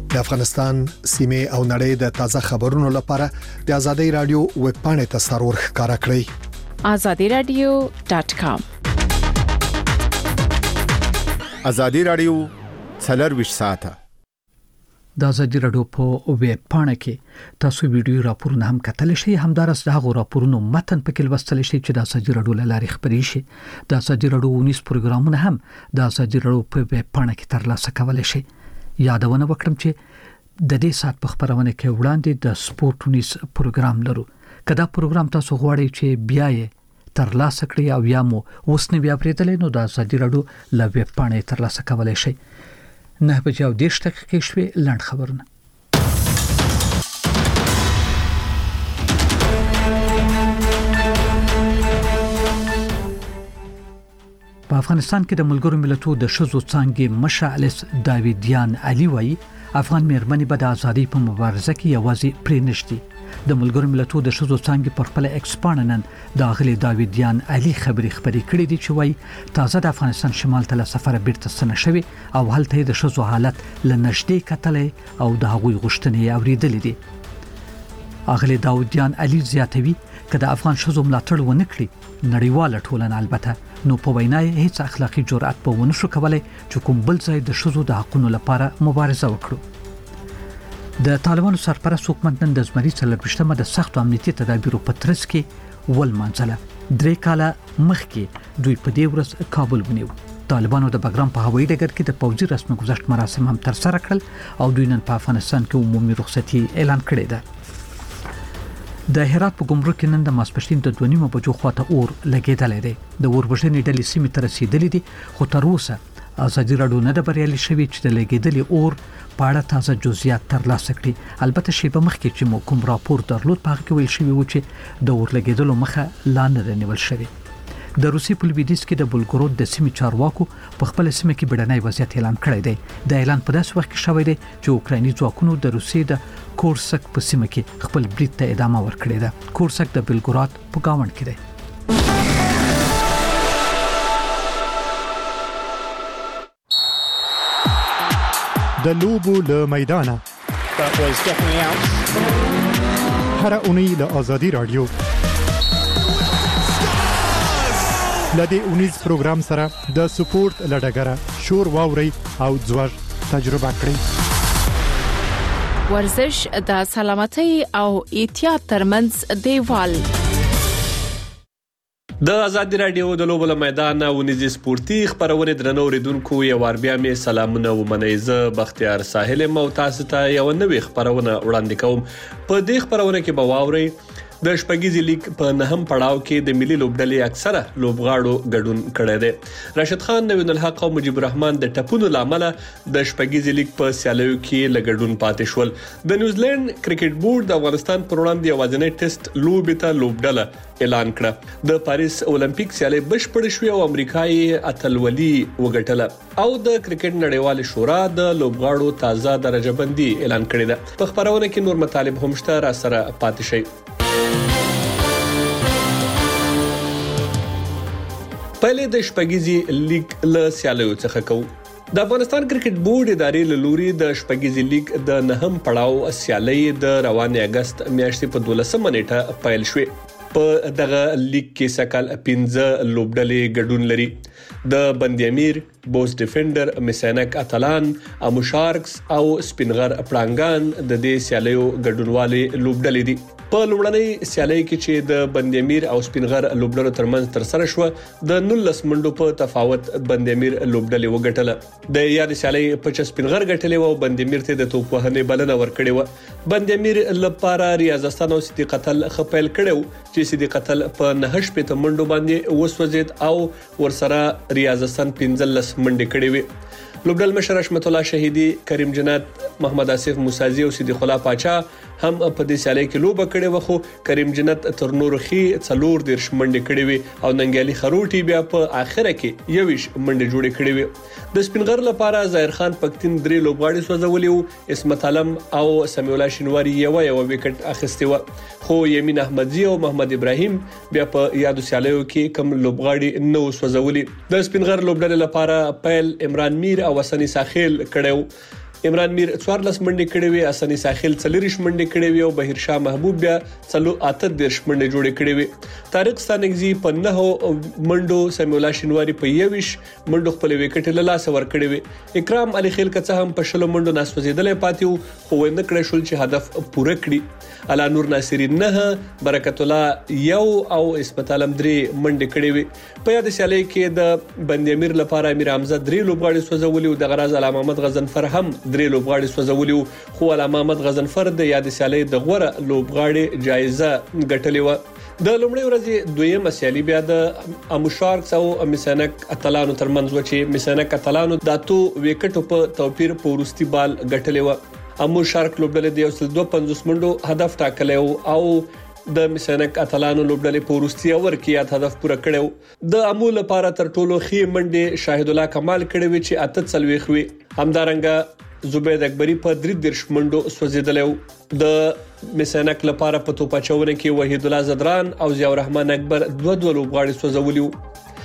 د افغانستان سیمه او نړۍ د تازه خبرونو لپاره د آزادۍ رادیو ویب پاڼې ته سرور ښکارا کړئ azadi radio dot com آزادۍ رادیو څلرویشت ساعته د آزادۍ رادیو په ویب پاڼه کې تاسو ویډیو راپورونه هم کتلی شئ همدارس د هغو راپورونو متن پکې لوستلی شئ چې د آزادۍ رادیو له لارې خپرې شي د آزادۍ رادیو ونیس پروګرامونه هم د آزادۍ رادیو په ویب پاڼه کې ترلاسه کولای شئ یادونه وکړم چې د دې سات په خبرونه کې وړاندې د سپورت ونیس پروګرام لرو کدا پروګرام تاسو غواړئ چې بیا یې ترلاسه کړئ او یا مو اوس نه بیا پریدل نو د آزادۍ رادیو له ویب پاڼې ترلاسه کولای شئ نه بجې او دېرش دقیقې شوې لاند خبرونه په افغانستان کې د ملګرو ملتونو د شذو څانګې مشعلس داویدیان علي وایي افغان مېرمنې به د ازادۍ په مبارزه کې یوازې پرې نشدي د ملګرو ملتونو د شذو څانګې پر خپل ایکسپاننن د اغلی داویدیان علي خبري خبري کړې دي چې وایي تازه د افغانستان شمال ته له سفر بیرته ستنه شوی او هلته د شذو حالت لنشدې کتلې او د هغوی غوښتنې اوریدلې دي اغلی داویدیان علي زیاتوي کله افغان شذو ملاتړ ونه کړي نړیواله ټولنه البته نو په وینا هیڅ اخلاقی جرأت په ونه شو کولای چې کوم بل ځای د شذو د حقوقو لپاره مبارزه وکړي د طالبانو سرپرست حکومت نن د زمري څلرويشتمه د سختو امنیتي تدابیرو په ترڅ کې ول منځله درې کاله مخکې دوی په دې ورځ کابل ونیو طالبانو د بګرام په هوایي ډګر کې د پوځي رسمي گذشت مراسم هم تر سره کړل او دوی نن په افغانستان کې عمومي رخصتي اعلان کړې ده د هرات په ګمرک کې نن د ماسپښین د دوه نیمو بجو خواته اور لګیدلې ده د اور وژنې ډلې سیمې ته رسیدلې دي خو تر اوسه آزادۍ رادیو نه د بریالي شوی چې د لګیدلې اور په اړه تازه جزئیات ترلاسه کړي البته شی په مخ کې چې مو کوم راپور درلود په هغه کې ویل شوی و چې د اور لګیدلو مخه لا نه نیول شوی د روسي په لویدیځ کې د بلګرود د سیمې چارواکو په خپل سیمه کې بډنۍ وضعیت اعلان کړی دی د اعلان په داسې وخت کې شوی دی چې اوکرایني ځواکونو د روسي د کورسک په سیمه کې خپل برید ته ادامه ورکړې ده کورسک د بلګراد په گاوند کې دی د لوبو له میدانه هر اونۍ له آزادۍ رادیو لدې اونیز پروګرام سره د سپورت لډګره شور واوري او ځوړ تجربه کړئ ورزش د سلامتۍ او احتیاط ترمنځ دیوال د آزادۍ رادیو د لوبو له میدان ونیزي سپورتي خبرونه درنو ریدونکو یو ور بیا می سلامونه و منیزه بختیار ساحل مو تاسو ته یو نوې خبرونه وړاندې کوم په دې خبرونه کې به واوري د شپږیزي لیگ په نهم پړاو کې د ملي لوبډلې اکثره لوبغاړو ګډون کړی دی راشد خان نوین الحق او مجيب الرحمن د ټپونو لامل د شپږیزي لیگ په سیالیو کې لګډون پاتې شول د نیوزیلند کرکټ بورډ د افغانستان پر وړاندې یوازینی ټیسټ لوبې ته لوبډله اعلان کړه د پاریس اولمپیک سیالي بشپړ شوې او امریکایي اتلولي وګټله او د کرکټ نړیوال شورا د لوبغاړو تازه درجه بندي اعلان کړې ده په خبرونه کې نور مطالب هم شته را سره پاتې شي پهله د شپږیزي لیگ له سیالیو څخه کو د افغانستان کرکټ بورډ ادارې له لوري د شپږیزي لیگ د نهم پړاو سیالي د روان اگست میاشتې په دولسمه نیټه پیل شوې په دغه لیگ کې سکهال پنځه لوبډلې ګډون لري د بندي امیر بوس ډیفندر میسانک اتلان امو شارکس او سپینغر پړانګان د دې سیالیو ګډونوالي لوبډلې دي په لومړنۍ سیالي کې چې د بندي امیر او سپینغر لوبډلو ترمنځ تر سره شو د نولس منډو په تفاوت بندي امیر لوبډلې وګټله د یاد سیالي په سپینغر ګټلې او بندي امیر ته د توپ وهنې بلنه ورکړې و بندي امیر لپاره ریاضستان او صدیق قتل خپل کړو چې صدیق قتل په نهش په منډو باندې وسوځید او ورسره ریاضستان پنځلس منډې کړې وي لوبډل مشر رحمت الله شهیدی کریم جنات محمد آصف موسازی او صدیق الله پاچا هم په دې سیالي کې لوبه کړې و خو کریم جنت تر نور خي څلور د شمنډې کړې وي او ننګالي خروټي بیا په اخره کې یوش منډې جوړې کړې وي د سپینغر لپاره ظاهر خان پکتین درې لوبغاړي سوځولي وو اسمت علم او سمیع الله شینواری یو یو وکټ اخیستی و خو یمین احمدزی او محمد ابراهیم بیا په یادو سیالیو کې کم لوبغاړي نو سوځولي د سپینغر لوبډلې لپاره پیل عمران میر او وسنی ساخیل کړو عمران میر څوارلس منډې کړې وي، حسن ساحل څلریش منډې کړې وي او بهیر شاه محبوب بیا څلو اته دیرش منډې جوړې کړې وي. طارق ستانکزي په نهو منډو، سمیع الله شینواری په یویش منډو خپل وکټ له لاس ور کړې وي. اکرام علي خیل کڅه هم په شلو منډو ناسوځیدلې پاتې وو خو ونه کړې شول چې هدف پوره کړي. الا نور ناصری نه، برکت الله یو او اسمت عالم درې منډې کړې وي. په یاد سیالي کې د بند امیر لپاره امیر حمزه درې لوبغاړي سوځولي او د غراز علامه محمد غزنفر هم درې لوبغاړي سوځولي خو علامه محمد غزنفر د یاد سیالي د غوړه لوبغاړي جایزه ګټلې و. د لومړۍ ورځې دویمه سیالي بیا د امو شارکس او مسنک اتلانو ترمنځ و چې مسنک اتلانو د اتو وکټو په توپیر په ورستي بال ګټلې و. امو شارک لوبډلې د یو سل دوه پنځوس منډو هدف ټاکلی او د مسنک اتلانو لوبډلې په ورستي اور کې یاد هدف پوره کړو. د امو لپاره تر ټولو ښې منډې شاهد الله کمال کړې وي چې اته څلويخ وي. همدارنګه زبید اکبری په درې دیرش منډو سوځیدلی و. د مسنک لپاره په توپاچونه کې وحید الله زدران او ضیاء الرحمن اکبر دوه دوه لوبغاړي سوځولي وو.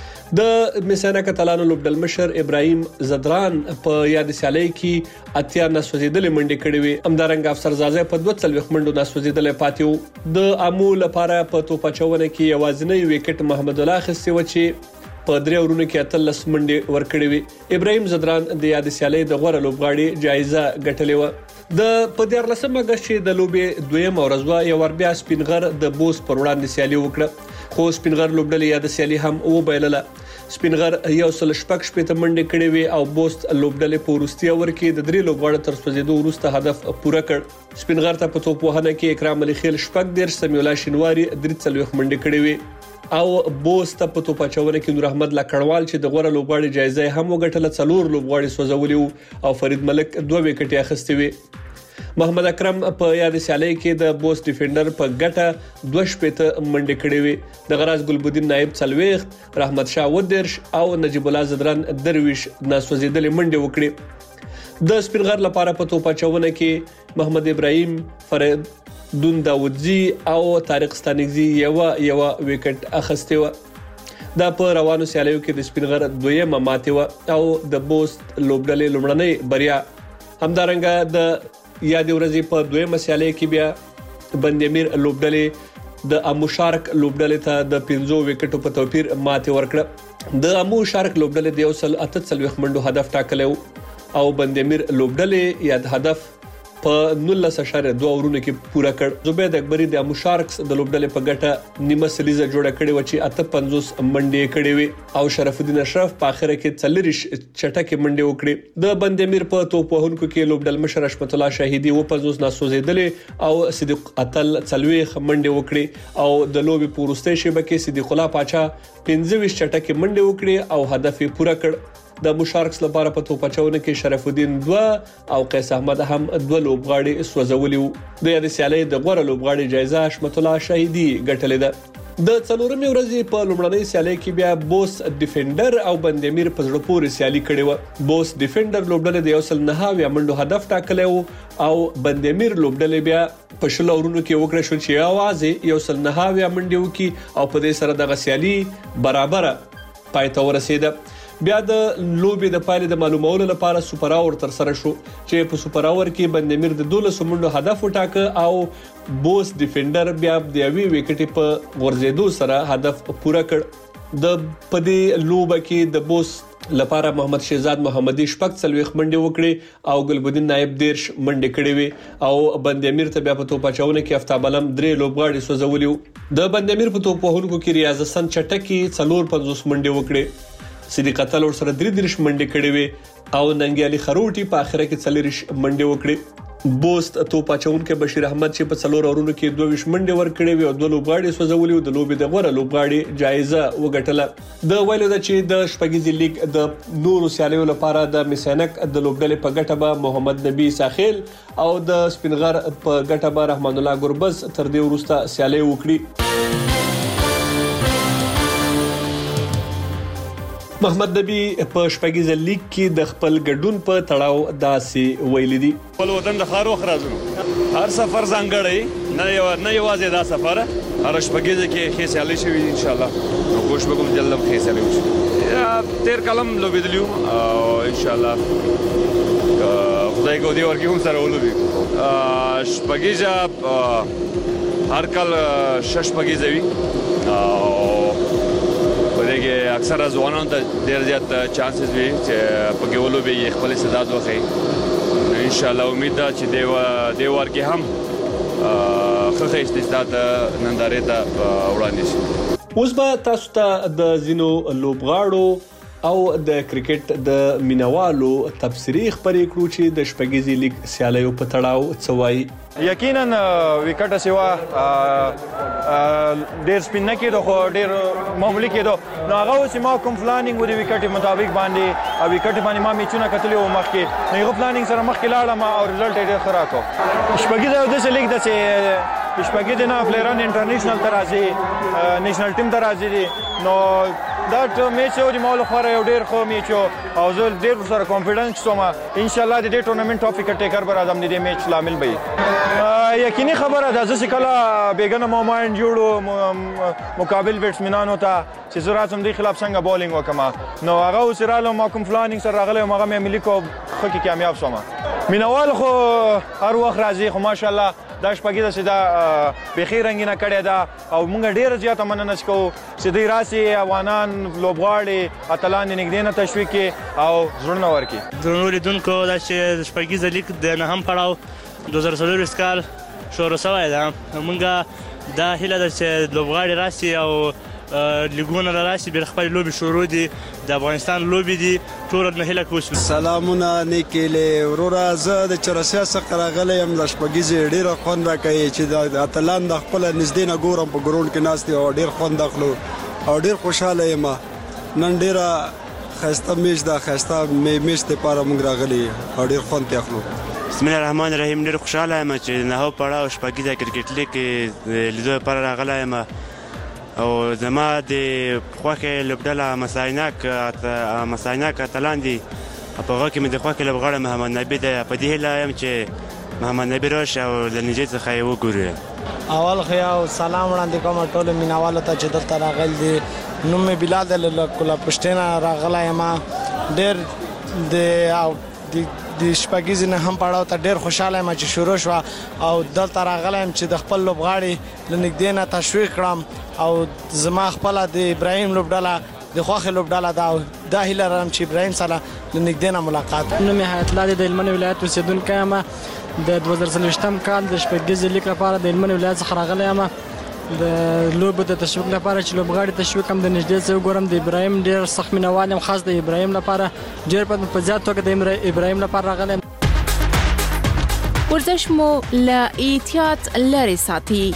د مسنک اتلانو لوبډل مشر ابراهیم زدران په یاد سیالي کې اتیا نسوځیدلې منډې کړې وي. همدارنګه افسر زازه په دوه څلويخ منډو نسوځیدلې پاتې وو. د امو لپاره په توپاچونه کې یوازینی وکټ محمد الله خستی و چې په درې اورونو کې اتلس منډې ورکړې وي. ابراهیم زدران د یاد سیالي د غوړه لوبغاړي جایزه ګټلې و. د په دیارلسمه اگست چې د لوبې دویم ورځ و یو ور بیا سپینغر د بوس پر وړاندې سیالي وکړه خو سپینغر لوبډلې یاد سیالي هم وبایلله. سپینغر یو سل شپږ شپږ منډې کړې وي او بوست لوبډلې په ورستي اور کې د درې لوبغاړو تر سوځیدو وروسته هدف پوره کړ. سپینغر ته په توپ وهنه کې اکرام علي خیل شپږ دیرش، سمیع الله شینواری درې څلويخ منډې کړې وي او بوست په توپاچونه کې نور احمد لکړوال چې د غوړه لوبغاړي جایزه هم وګټله څلور لوبغاړي سوځولي او فرید ملک دوه وکټي اخیستي وي. محمد اکرم په یاد سیالي کې د بوس ډیفندر په ګټه دوه شپېته منډې کړې وي. د غراز ګلبدین نائب څلويخ، رحمت شاه ودرش او نجیب الله زدران درویش ناسوځیدلې منډې وکړې. د سپینغر لپاره په توپاچونه کې محمد ابراهیم، فرید دون داودزی او طارق ستانکزي یو یو وکټ اخیستی و. دا په روانو سیالیو کې د سپینغر دویمه ماتې و او د بوست لوبډلې لومړنۍ بریا. همدارنګه د یاد ورځې په دویمه سیالي کې بیا بند امیر لوبډلې د امو شارک لوبډلې ته د پنځو وکټو په توپیر ماتې ورکړه. د امو شارک لوبډلې د یو سل اته څلويخ منډو هدف ټاکلی او بند امیر لوبډلې یاد هدف په نولس اشاریه دوه اورونو کې پوره کړ. زبید اکبری د امو شارکس د لوبډلې په ګټه نیمه سلیزه جوړه کړې و چې اته پنځوس منډې کړې وي او شرف الدین اشرف په اخر کې څلریش چټکه منډې وکړې. د بند امیر په توپ وهونکو کې لوبډل مشر اشمت الله شاهدی و پنځوس ناسوځیدلې او صدیق اتل څلويخ منډې وکړې او د لوبي پورسته شبکه صدیق الله پاچا پنځه ویشت چټکه منډې وکړې او هدف پوره کړ. د مشارکس لپاره په توپاچونه کې شرف الدین دوه او قیس احمد هم دوه لوبغاړي سوځولي وو. د یاد سیالي د غوړه لوبغاړي جایزه اشمت الله شاهدی ګټلې ده. د څلورمې ورځې په لومړنۍ سیالي کې بیا بوس ډیفندر او بند امیر په زړه پورې سیالي کړې و. بوس ډیفندر لوبډلې د یو سل نه منډو هدف ټاکلی وو او بند امیر لوبډلې بیا په شل اورونو کې وکړه شو چې आवाज یو سل نه منډې وکي او په دې سره د سیالي برابر پای ته ورسیده. بیا د لوبي د پایلې د معلومولو لپاره سوپر اور تر سره شو چې په سوپر اور کې بند امیر د دولس منډو هدف وټاکه او بوس ډیفندر بیا د یوې وکټې په غورځېدو سره هدف پوره کړ. د پدې لوبه کې د بوس لپاره محمد شهزاد محمدي شپږ څلويخ منډې وکړې او ګلبدین نائب دیرش منډې کړې وي او بند امیر ته بیا په توپاچونه کې افتاب علم درې لوبغاړي سوځولي وو. د بند امیر په توپ وهونکو کې ریاض حسن چټکی څلور پنځوس منډې وکړې. صدیق اتل ور سره درې دیرش منډې کړې وي او ننګي علي خروټي په اخر کې څلریش منډې وکړې. بوست توپاچونکو بشیر احمد چې په څلور اورونو کې دوه ویشت منډې ورکړې وي او دوه لوبغاړي سوځولي د لوبي د غوړه لوبغاړي جایزه وګټله. د ویلو د چې د شپږیزي لیګ د نورو سیالیو لپاره د مسنک د لوبډلې په ګټه به محمد نبی ساحل او د سپینغر په ګټه به رحمان الله ګربز تر دې وروسته سیالي وکړي. محمد نبی په شپږیزه لیګ کې د خپل ګډون په تړاو داسې ویل دي. خپل وطن د خارو خرازو هر سفر ځانګړی نه یو نه یوازې دا سفر هر شپږیزه کې خې سیالي شوی ان شاء الله نو کوشش وکوم جلب خې سیالي وشي. تیر کلم لوبیدلیو او ان شاء الله خدای سره کو دی ورکی هم سره ولوبي شپږیزه هر کال شش شپږیزه وي او په دې کې اکثره ځوانان ته ډېر زیات چانسز وي چې پکې ولوبي خپل استعداد وښيي ان شاء الله امید ده چې دی دی ورکی هم خخه استعداد نندارې ته وړاندې شي. اوس به تاسو ته د زینو لوبغاړو او د کرکټ د مینوالو تفسیری خبرې کړو چې د شپږیزې لیګ سیالیو په تړاو څه وایي. یقینا وکټه سیوا ډېر سپین نه کېدو خو ډېر معمولی کېدو نو هغه اوس ما کوم پلانینګ و د وکټې مطابق باندې او وکټې باندې ما میچونه کتلي وو مخکې نو هغه پلانینګ سره مخکې لاړم او رزلټ یې ډېر ښه راکړو. شپږیزه یو داسې لیګ ده چې شپږیزې نه پلیران انټرنیشنل ته راځي نیشنل ټیم ته راځي دي نو دا میچ یو د ما لخوا یو ډېر ښه میچ و او زه ډېر ورسره کانفیډنس شوم انشاءالله د دې ټورنمنټ ټاپ وکټ ټیکر به راځم د دې میچ لامل به وي. یقیني خبره ده زه چې کله بېګنه ما مایند جوړو مقابل بیټسمینانو ته چې زه راځم دوی خلاف څنګه بالینګ وکړم نو هغه اوس رالم ما کوم پلانینګ سره راغلی وم هغه مې عملي کړو ښه کې کامیاب شوم. مینوال خو هر وخت راځي خو ماشاءالله دا شپږیزه چې دا بیخي رنګینه کړې ده او موږ ډېره زیاته مننه کوو چې دوی راسي افغانان لوبغاړي اتلان یې نږدې نه تشویق کړي او زړونه ورکړي. درنو لیدونکو دا چې شپږیزه لیګ د نهم پړاو دوه زره څلوېښت کال شروع شوی ده موږ دا هیله ده چې لوبغاړي راسي او لیګونه راشي بیا خپل لوبي شروع دي د افغانستان لوبي دي ټول نه هیله کوو. سلامونه نیکیلې وروره زه د چرسیا څخه راغلی یم د شپږیزې ډېره خوند راکوي چې د اتلان د خپله نږدې نه ګورم په ګراونډ کې ناست دي او ډېر خوند اخلو او ډېر خوشحاله یم نن ډېره ښایسته میچ ده ښایسته میچ دپاره موږ راغلي او ډېر خوند ترې اخلو. بسم الله الرحمن الرحیم ډېر خوشحاله یم چې نهو پړاو شپږیزه کرکټ لیګ کې لیدو لپاره راغلی یم او زما د خوښې لوبډله مسایناک مسایناک اتلان دي په هغه کې مې د خوښې لوبغاړی محمد نبي دی په دې هیله یم چې محمد نبي راشي او له نږدې څخه یې وګورو. اول خو یو سلام وړاندې کوم ټولو مینوالو ته چې دلته راغلي دي. نوم مې بلال دی له کولاپشتې نه راغلی یم ډېر د د شپږیزې نه هم پړاو ته ډېر خوشحاله یم چې شروع شوه او دلته راغلی یم چې د خپل لوبغاړي له نږدې نه تشویق کړم او زما خپله د ابراهیم لوبډله د خوښې لوبډله ده او دا هیله لرم چې ابراهیم سره له نږدې نه ملاقات. نوم یې حیات الله دی د هلمند ولایت اوسېدونکی یم د دوه زره څلوېښتم کال د شپږیزې لیګ لپاره د هلمند ولایت څخه راغلی یم د لوبو د تشویق لپاره چې لوبغاړي تشویق هم د نږدې څخه وګورم. د ابراهیم ډېر سخت مینوال یم خاص د ابراهیم لپاره ډېر په زیات توګه د ابراهیم لپاره راغلی یم. ورزش مو له احتیاط لرې ساتي.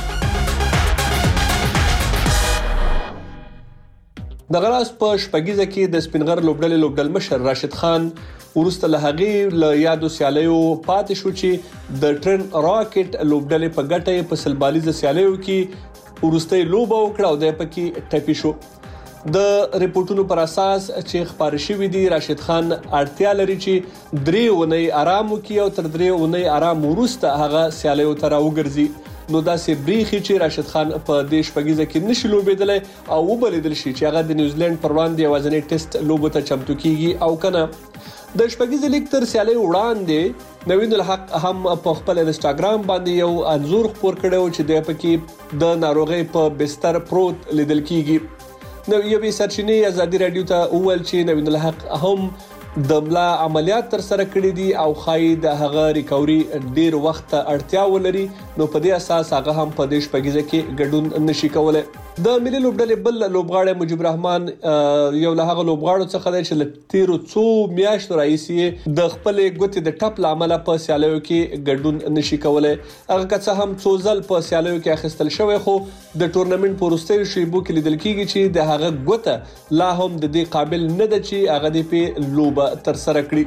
د غراس په شپږیزه کې د سپینغر لوبډلې لوبډل مشر راشد خان ورسته له هغې له یادو سیالیو پاتې شو چې د ټرن راکټ لوبډلې په ګټه په سلبالیزه سیالیو کې ورسته لوبه وکړه او د پکې ټپي شو. د ریپورتونو پر اساس چې خبري شوې دي راشد خان اړتیا لري چې درې ونې آرام وکړي او تر درې ونې آرام ورسته هغه سیالیو ته راوګرځي. نو داسې بریخي چې راشد خان په دې شپږیزه کې نشي لوبېدلی او وبلیدل شي چې هغه د نیوزیلند پر وړاندې یوازینی ټیسټ لوبو ته چمتو کیږي او کنه. د شپږیزې لیګ تر سیالۍ وړاندې نوین الحق هم په خپل انستګرام باندې یو انزور خپور کړو چې د پکې د ناروغي په بستر پروت لیدل کیږي. نو یو به سرچینې ازادي رادیو ته اول چې نوین الحق هم د ملا عملیات تر سره کړی دي او خای د هغه ریکوري ډیر وخت اړتیا ولري نو په دې اساس هغه هم په دې شپږیزه کې ګډون نشي کولای. د ملي لوبډلې بل لوبغاړی مجيب رحمان یو له هغه لوبغاړو څخه دی چې ل تیرو څو میاشتو راځي د خپل ګوتې د ټپ لامل په سیالیو کې ګډون نشي کولای. هغه که هم څو ځل په سیالیو کې اخیستل شوی خو د ټورنمنت پروستي شیبو کې لیدل کیږي چې د هغه ګوته لا هم د دې قابل نه ده چې هغه دې په لوبه تر سره کړی.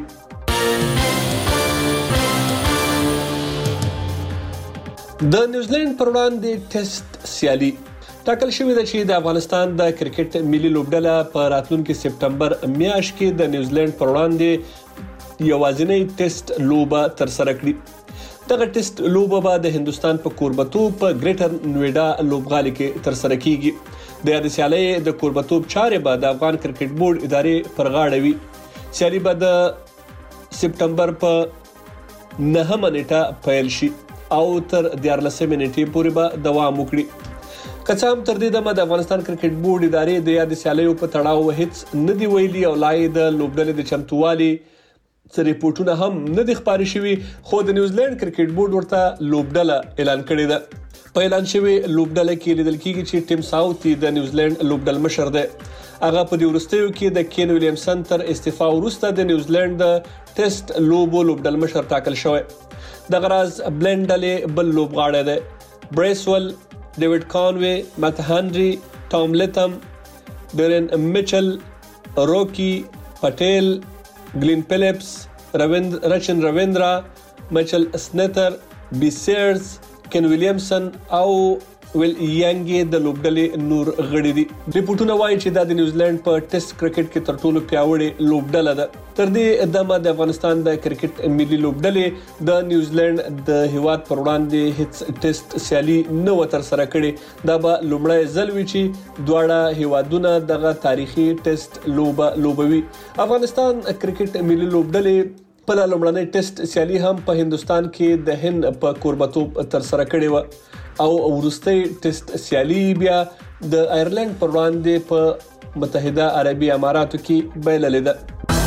د نیوزیلند پر وړاندې ټیسټ سیالي ټاکل شوې ده چې د افغانستان د کرکټ ملي لوبډله په راتلونکي سپټمبر میاشت کې د نیوزیلند پر وړاندې یوازینی ټیسټ لوبه تر سره کړي. دغه ټیسټ لوبه به د هندستان په کوربتوب په ګریټر نویډا لوبغالي کې تر سره کیږي. د دې سیالۍ د کوربتوب چارې به د افغان کرکټ بورډ ادارې پر غاړه وي. سیالي به د سپټمبر په نهمه نیټه پیل شي او تر دیارلسمې نیټې پورې به دوام وکړي. که څه هم تر دې دمه د افغانستان کرکټ بورډ ادارې د یاد سیالیو په تړاو هیڅ نه دی ویلي او لا یې د لوبډلې د چمتووالي څه ریپورتونه هم نه دي خپاره شوي، خو د نیوزیلند کرکټ بورډ ورته لوبډله اعلان کړې ده. په اعلان شوی لوبډله کې لیدل کېږي چې ټیم ساوث د نیوزیلند لوبډل مشر دی. هغه په دې وروستیو کې د کین ویلیامسن تر استعفا وروسته د نیوزیلند د ټیسټ لوبو لوبډل مشر ټاکل شوی. د غراز بلند ډلې بل لوبغاړی دی بریسول، ډیوډ کانوي، مات هنري، ټام لیتم، ډیرن میچل، روکی پټیل، گلین فلیپس، رویند رچن رویندرا، میچل سنیتر، بی سیرز، کین ویلیامسن او ویل یانګي د لوبډلې نور غړي دي. ریپورتونه وایي چې د نیوزیلند په ټیسټ کرکټ کې تر ټولو پیاوړې لوبډله ده. تر دې دمه د افغانستان د کرکټ ملي لوبډلې د نیوزیلند د هیواد پر وړاندې هیڅ ټیسټ سیالي نه و تر سره کړې. دا به لومړی ځل وي چې دواړه هیوادونه دغه تاریخي ټیسټ لوبه لوبوي. افغانستان کرکټ ملي لوبډلې په لومړنۍ ټیسټ سیالي هم په هندستان کې د هند په کوربتوب تر سره کړې و او ورستۍ ټیسټ سیالي بیا د آیرلند پر وړاندې په متحده عربي اماراتو کې بایللې ده.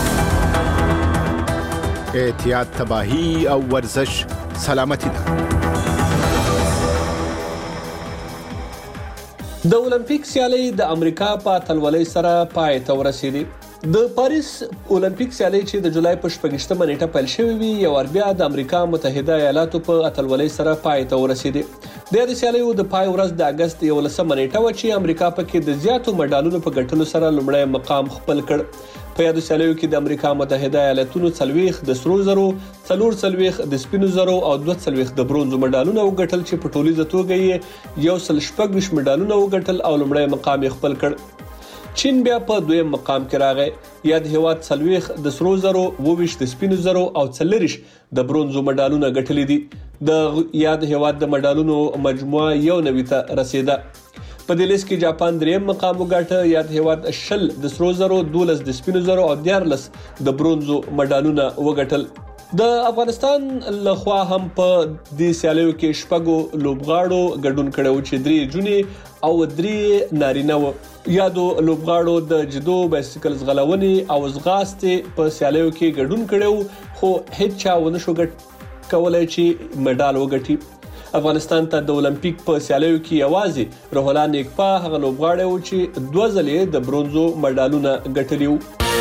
احتیاط، تباہی او ورزش سلامتی ده. د اولمپیک سیالي د امریکا په اتلولۍ سره پای ته ورسېدې. د پاریس اولمپیک سیالي چې د جولای په شپږشتمه نیټه پیل شوې وي یو ور بیا د امریکا متحده ایالاتو په اتلولۍ سره پای ته ورسېدې. د دې سیالیو د پای ورځ د اگست یولسمه نیټه و چې امریکا پکې د زیاتو مډالونو په ګټلو سره لومړی مقام خپل کړ. په یادو سیالیو کې د امریکا متحده ایالاتونو څلويخ د سرو زرو، څلور څلويخ د سپینو زرو او دوه څلويخ د برونزو مډالونه وګټل چې په ټولیزه توګه یې یو سل شپږ مډالونه وګټل او لومړی مقام یې خپل کړ. چین بیا په دویم مقام کې راغی. یاد هیواد څلويخ د سرو زرو، وویش د سپینو زرو او څلریش د برونزو مډالونه ګټلې دي. د یاد هیواد د مډالونو مجموعه یو نوي ته رسیده. په دې لیست کې جاپان دریم مقام وګاټه. یاد هیواد شل د سرو زرو، دولس د سپینو زرو او دیارلس د برونزو مډالونه وګټل. د افغانستان لخوا هم په دې سیالیو کې شپږو لوبغاړو ګډون کړو چې درې جونې او درې نارینه و. یادو لوبغاړو د جدو، بایسیکل ځغلونې او ځغاستې په سیالیو کې ګډون کړو خو هیڅ چا ونه شو ګټ کولای چې مډال وګټي. افغانستان ته د اولمپیک په سیالیو کې یوازې روح الله نیکپا هغه لوبغاړی و چې دوه ځلې د برونزو مډالونه ګټلي وو.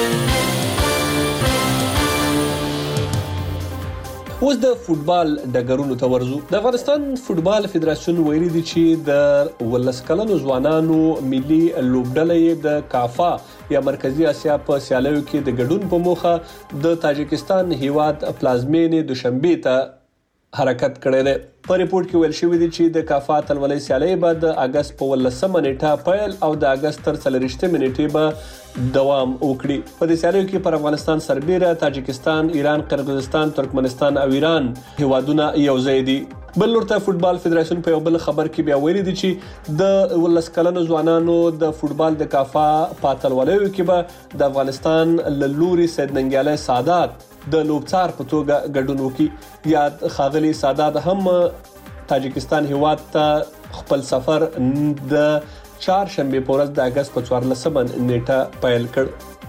اوس د فوتبال ډګرونو ته ورځو. د افغانستان فوتبال فدراسیون ویلي دی چې د ولس کلنو ځوانانو ملي لوبډلې د کافا یا مرکزی اسیا په سیالیو کې د ګډون په موخه د تاجکستان هیواد پلازمینې دوشنبه ته حرکت کړی دی. په ریپورت کې ویل شوی دی چې د کافا اتلولۍ سیالي به د اگست په ولسمه نیټه پیل او د اگست تر څلورویشتمه نیټې به دوام وکړي. په دې سیالیو کې پر افغانستان سربېره تاجکستان، ایران، قرغیزستان، ترکمنستان او ایران هیوادونه یو ځای دي. بل ورته فوتبال فدراسیون په یو بل خبر کې بیا ویلي دی چې د ولس کلنو ځوانانو د فوتبال د کافا په اتلولیو کې به د افغانستان له لوري سید ننګیالی سادات د لوبڅار په توګه ګډون وکړي. یاد ښاغلي سادات هم تاجکستان هیواد ته خپل سفر د چهارشنبه په ورځ د اگست په څوارلسمه نیټه پیل کړ.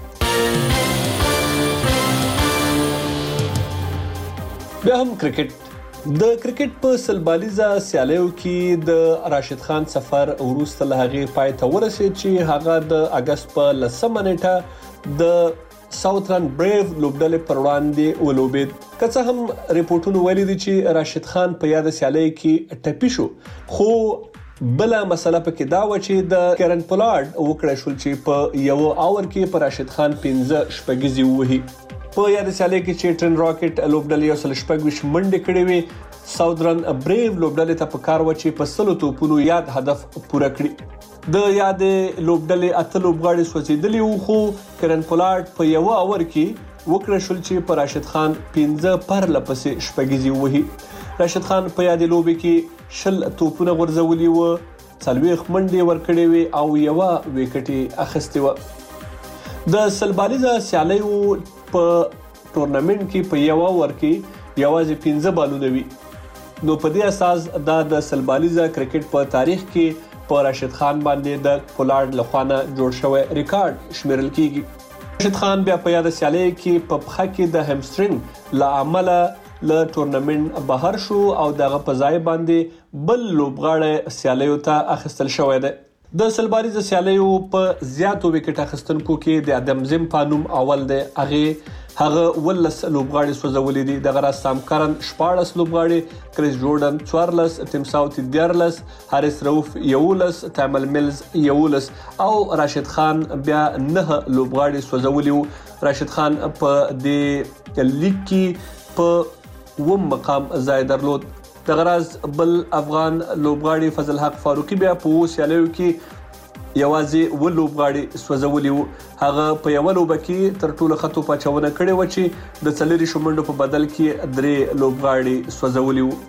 بیا هم کرکټ. د کرکټ په سلبالیزه سیالیو کې د راشد خان سفر وروسته له هغې پای ته ورسېد چې هغه د اگست په لسمه نیټه د ساوثرن بریو لوبډلې پر وړاندې ولوبېد. که څه هم ریپورتونه ویلي دي چې راشد خان په یاده سیالۍ کې ټپي شو، خو بله مسله پکې دا و چې د کیرن پولارد وکړی شول چې په یو اور کې په راشد خان پنځه شپږیزې ووهي. په یاد سیالۍ کې چې ټرن راکټ لوبډلې یو سل شپږ ویشت منډې کړې وې، ساوثرن بریو لوبډلې ته پکار و چې په سلو توپونو یاد هدف پوره کړي. د یاد لوبډلې اته لوبغاړي سوځېدلي وو، خو کیرن پولارد په یو اور کې وکړی شول چې په راشد خان پنځه پرله پسې شپږیزې ووهي. راشد خان په یاد لوبې کې شل توپونه غورځولي وو، څلوېښت منډې ورکړې وې او یوه ویکټ اخیستې وه. د سلبالیزه سیالیو په ټورنمنت کې په یو اور کې یوازې پنځه بالونه وي. نو په دې اساس دا د سلبالیزه کرکټ په تاریخ کې په راشد خان باندې د پولارد لخوانه جوړ شوی ریکارډ شمیرل کیږي. راشد خان بیا په یاد سیالي کې په پخه کې د همسترینګ له امله له ټورنمنت بهر شو او دغه په ځای باندې بل لوبغاړی سیالیو ته اخیستل شوی دی. د سلبالیزه سیالیو په زیاتو وکټ اخیستونکو کې د ادم زم پانوم اول دی. هغه هغه ولس لوبغاړي سوځولې دي. دغه را سام کرن شپاړس لوبغاړي، کریس جورډن څوارلس، ټیم ساوث دیارلس، هاریس روف یولس، تامل میلز یولس او راشد خان بیا نه لوبغاړي سوځولي. راشد خان په دې لیګ کې په وم مقام ځای درلود. دغه راز بل افغان لوبغاړي فضل حق فاروقي بیا په سیالیو کې یوازې و لوبغاړي سوځولي وو. هغه په یو لوبه کې تر ټولو خطو پچاونه کړې و چې د څلوري شومنډو په بدل کې درې لوبغاړي سوځولي وو.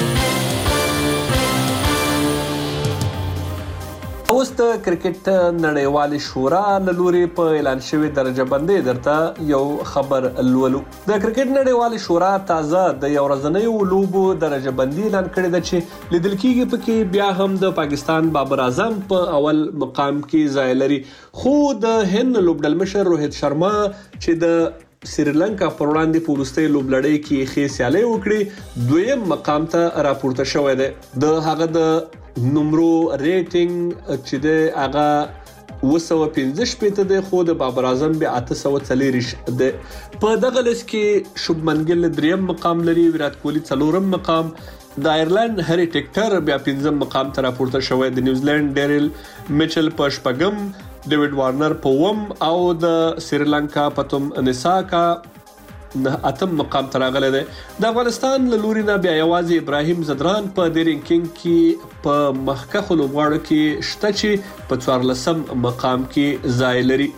اوس د کرکټ نړیوالې شورا له لوري په اعلان شوی درجه بندي درته یو خبر لولو. د کرکټ نړیوالې شورا تازه د یو ورځنیو لوبو درجه بندي اعلان کړی دی چې لیدل کېږي پکې بیا هم د پاکستان بابر اعظم په اول مقام کې ځای لري، خو د هند لوبډلمشر روهیت شرما چې د سریلانکا پر وړاندې په وروستۍ لوبلړۍ کې ښې سیالي وکړي دویم مقام ته راپورته شوی دی. د هغه د نمرو ریټینګ چې د هغه اوه سوه پنځه شپېته دی، خو د بابر اعظم بیا اته سوه څلېرویشت دی. په دغه لیست کې شوبمن ګیل دریم مقام لري، ویرات کوهلي څلورم مقام، د آیرلند هری ټیکټر بیا پنځم مقام ته راپورته شوی، د نیوزیلند ډیریل میچل په شپږم، ډیوډ وارنر په اووم او د سریلانکا پتوم نساکا اتم مقام ته راغلی دی. د افغانستان له لوري نه بیا یوازې ابراهیم زدران په دې رینکینګ کې په مخکښو لوبغاړو کې شته چې په څوارلسم مقام کې ځای لري.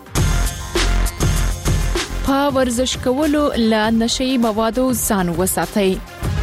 په ورزش کولو له نشئی موادو ځان وساتئ.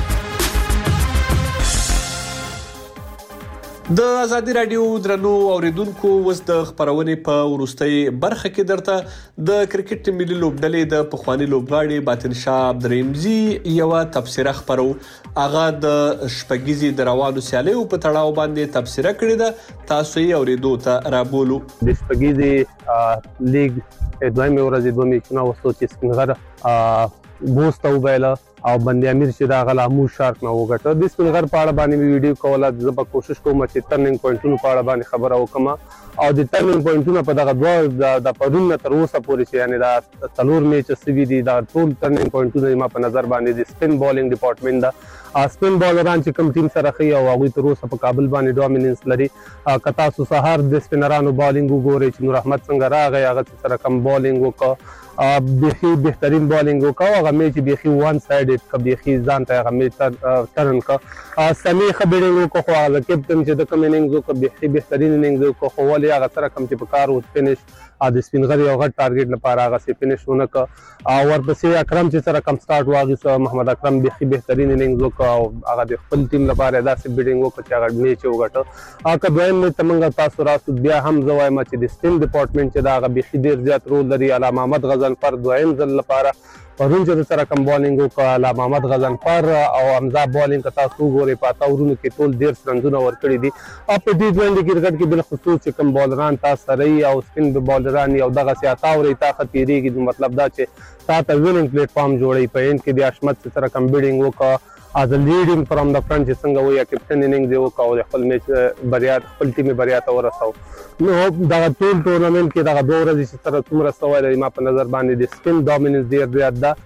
د ازادي رادیو درنو اوریدونکو اوس د خبرونې په وروستۍ برخه کې درته د کرکټ ملي لوبډلې د پخوانی لوبغاړي باطن شاه عبدالرحیمزي یو تبصره خبرو. هغه د شپږیزي د روانو سیالیو په تړاو باندې تبصره کړې ده، تاسو یې اوریدو ته رابولو. د شپږیزي لیګ دویمه ورځ دوه میچونه وسو چې سپینغر بوسته وبایله او بندي امیر چې دا غلا مو شارک نه وګټه. د سپینغر په اړه باندې ویډیو کوله، زه به کوشش کوم چې ټرنینګ پوینټونو په اړه باندې خبره وکم او د ټرنینګ پوینټونو په دغه دوه د پرون تر اوسه پورې چې یعنی دا څلور میچ سوي دي، دا ټول ټرنینګ پوینټونه ما په نظر باندې د سپین بالینګ ډپارټمنټ دا سپین بالران چې کوم ټیم سره خي او هغه تر اوسه په کابل باندې ډومیننس لري. کتا سو سهار د سپینرانو بالینګ وګوري چې نور احمد څنګه راغی، هغه سره کم بالینګ وکړ، بيخي بهترین بالینګ وکاو. هغه میچ بيخي وان سایډډ ک بيخي ځان ته هغه میچ ترن ک سمي خبرې وکړو، خو هغه کیپټن چې د کمینګز وکړ بيخي بهترین اننګز وکړو، خو ولې هغه سره کم چې په کار و فینش ا د سپینغر یو غټ ټارګټ لپاره هغه سي فینش ونه ک او ورپسې اکرم چې سره کم سٹارټ واغی، محمد اکرم بيخي بهترین اننګز وکړ او هغه د خپل ټیم لپاره داسې بیډینګ وکړ چې هغه میچ وګټه. اګه دویم میچ تمنګ تاسو راسو بیا هم زوایم چې د سپین ډپارټمنټ چې دا هغه بيخي ډیر زیات رول لري. علامه محمد غزل پر دویم ځل لپاره پرون چې سره کم بالینګ وکړه، علامه محمد غزنفر او حمزه بالینګ تاسو وګورئ په تاورونو کې ټول ډیر رنونه ورکړي دي. او په دې ډول کرکټ کې بل خصوص چې کم بالران تاسو سره او سپین بالران یو دغه سیاته او طاقت تیریږي، مطلب دا چې تاسو ویننګ پلیټ فارم جوړي. په ان کې د اشمت سره کم بیډینګ وکړه as a leading from the front چې څنګه وایي کپټن اننګ دی وکاو د خپل میچ بریا خپل ټیم بریا ته ورساو. نو دا ټول ټورنمنت کې دا دوه ورځې چې سره څومره سوال لري ما په نظر باندې د سپین ډومیننس ډیر زیات ده.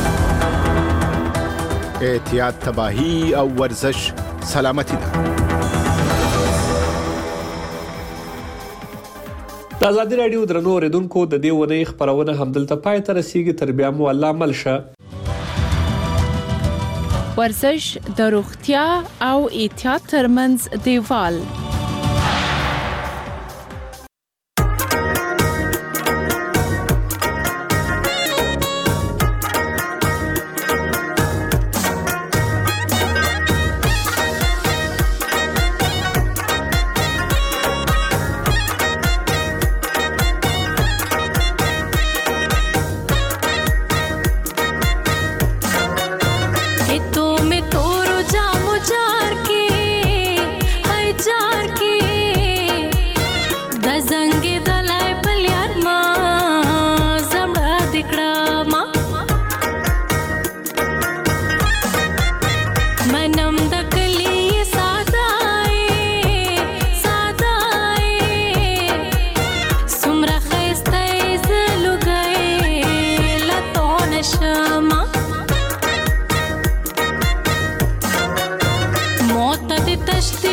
احتیاط تباہی او ورزش سلامتی ده. د ازادي رادیو درنو اوریدونکو د دې ونې خبرونه همدلته پای ته رسیږي. تر بیا مو الله ملشه. ورزش د روغتیا او احتیاط ترمنځ دیوال. کشتي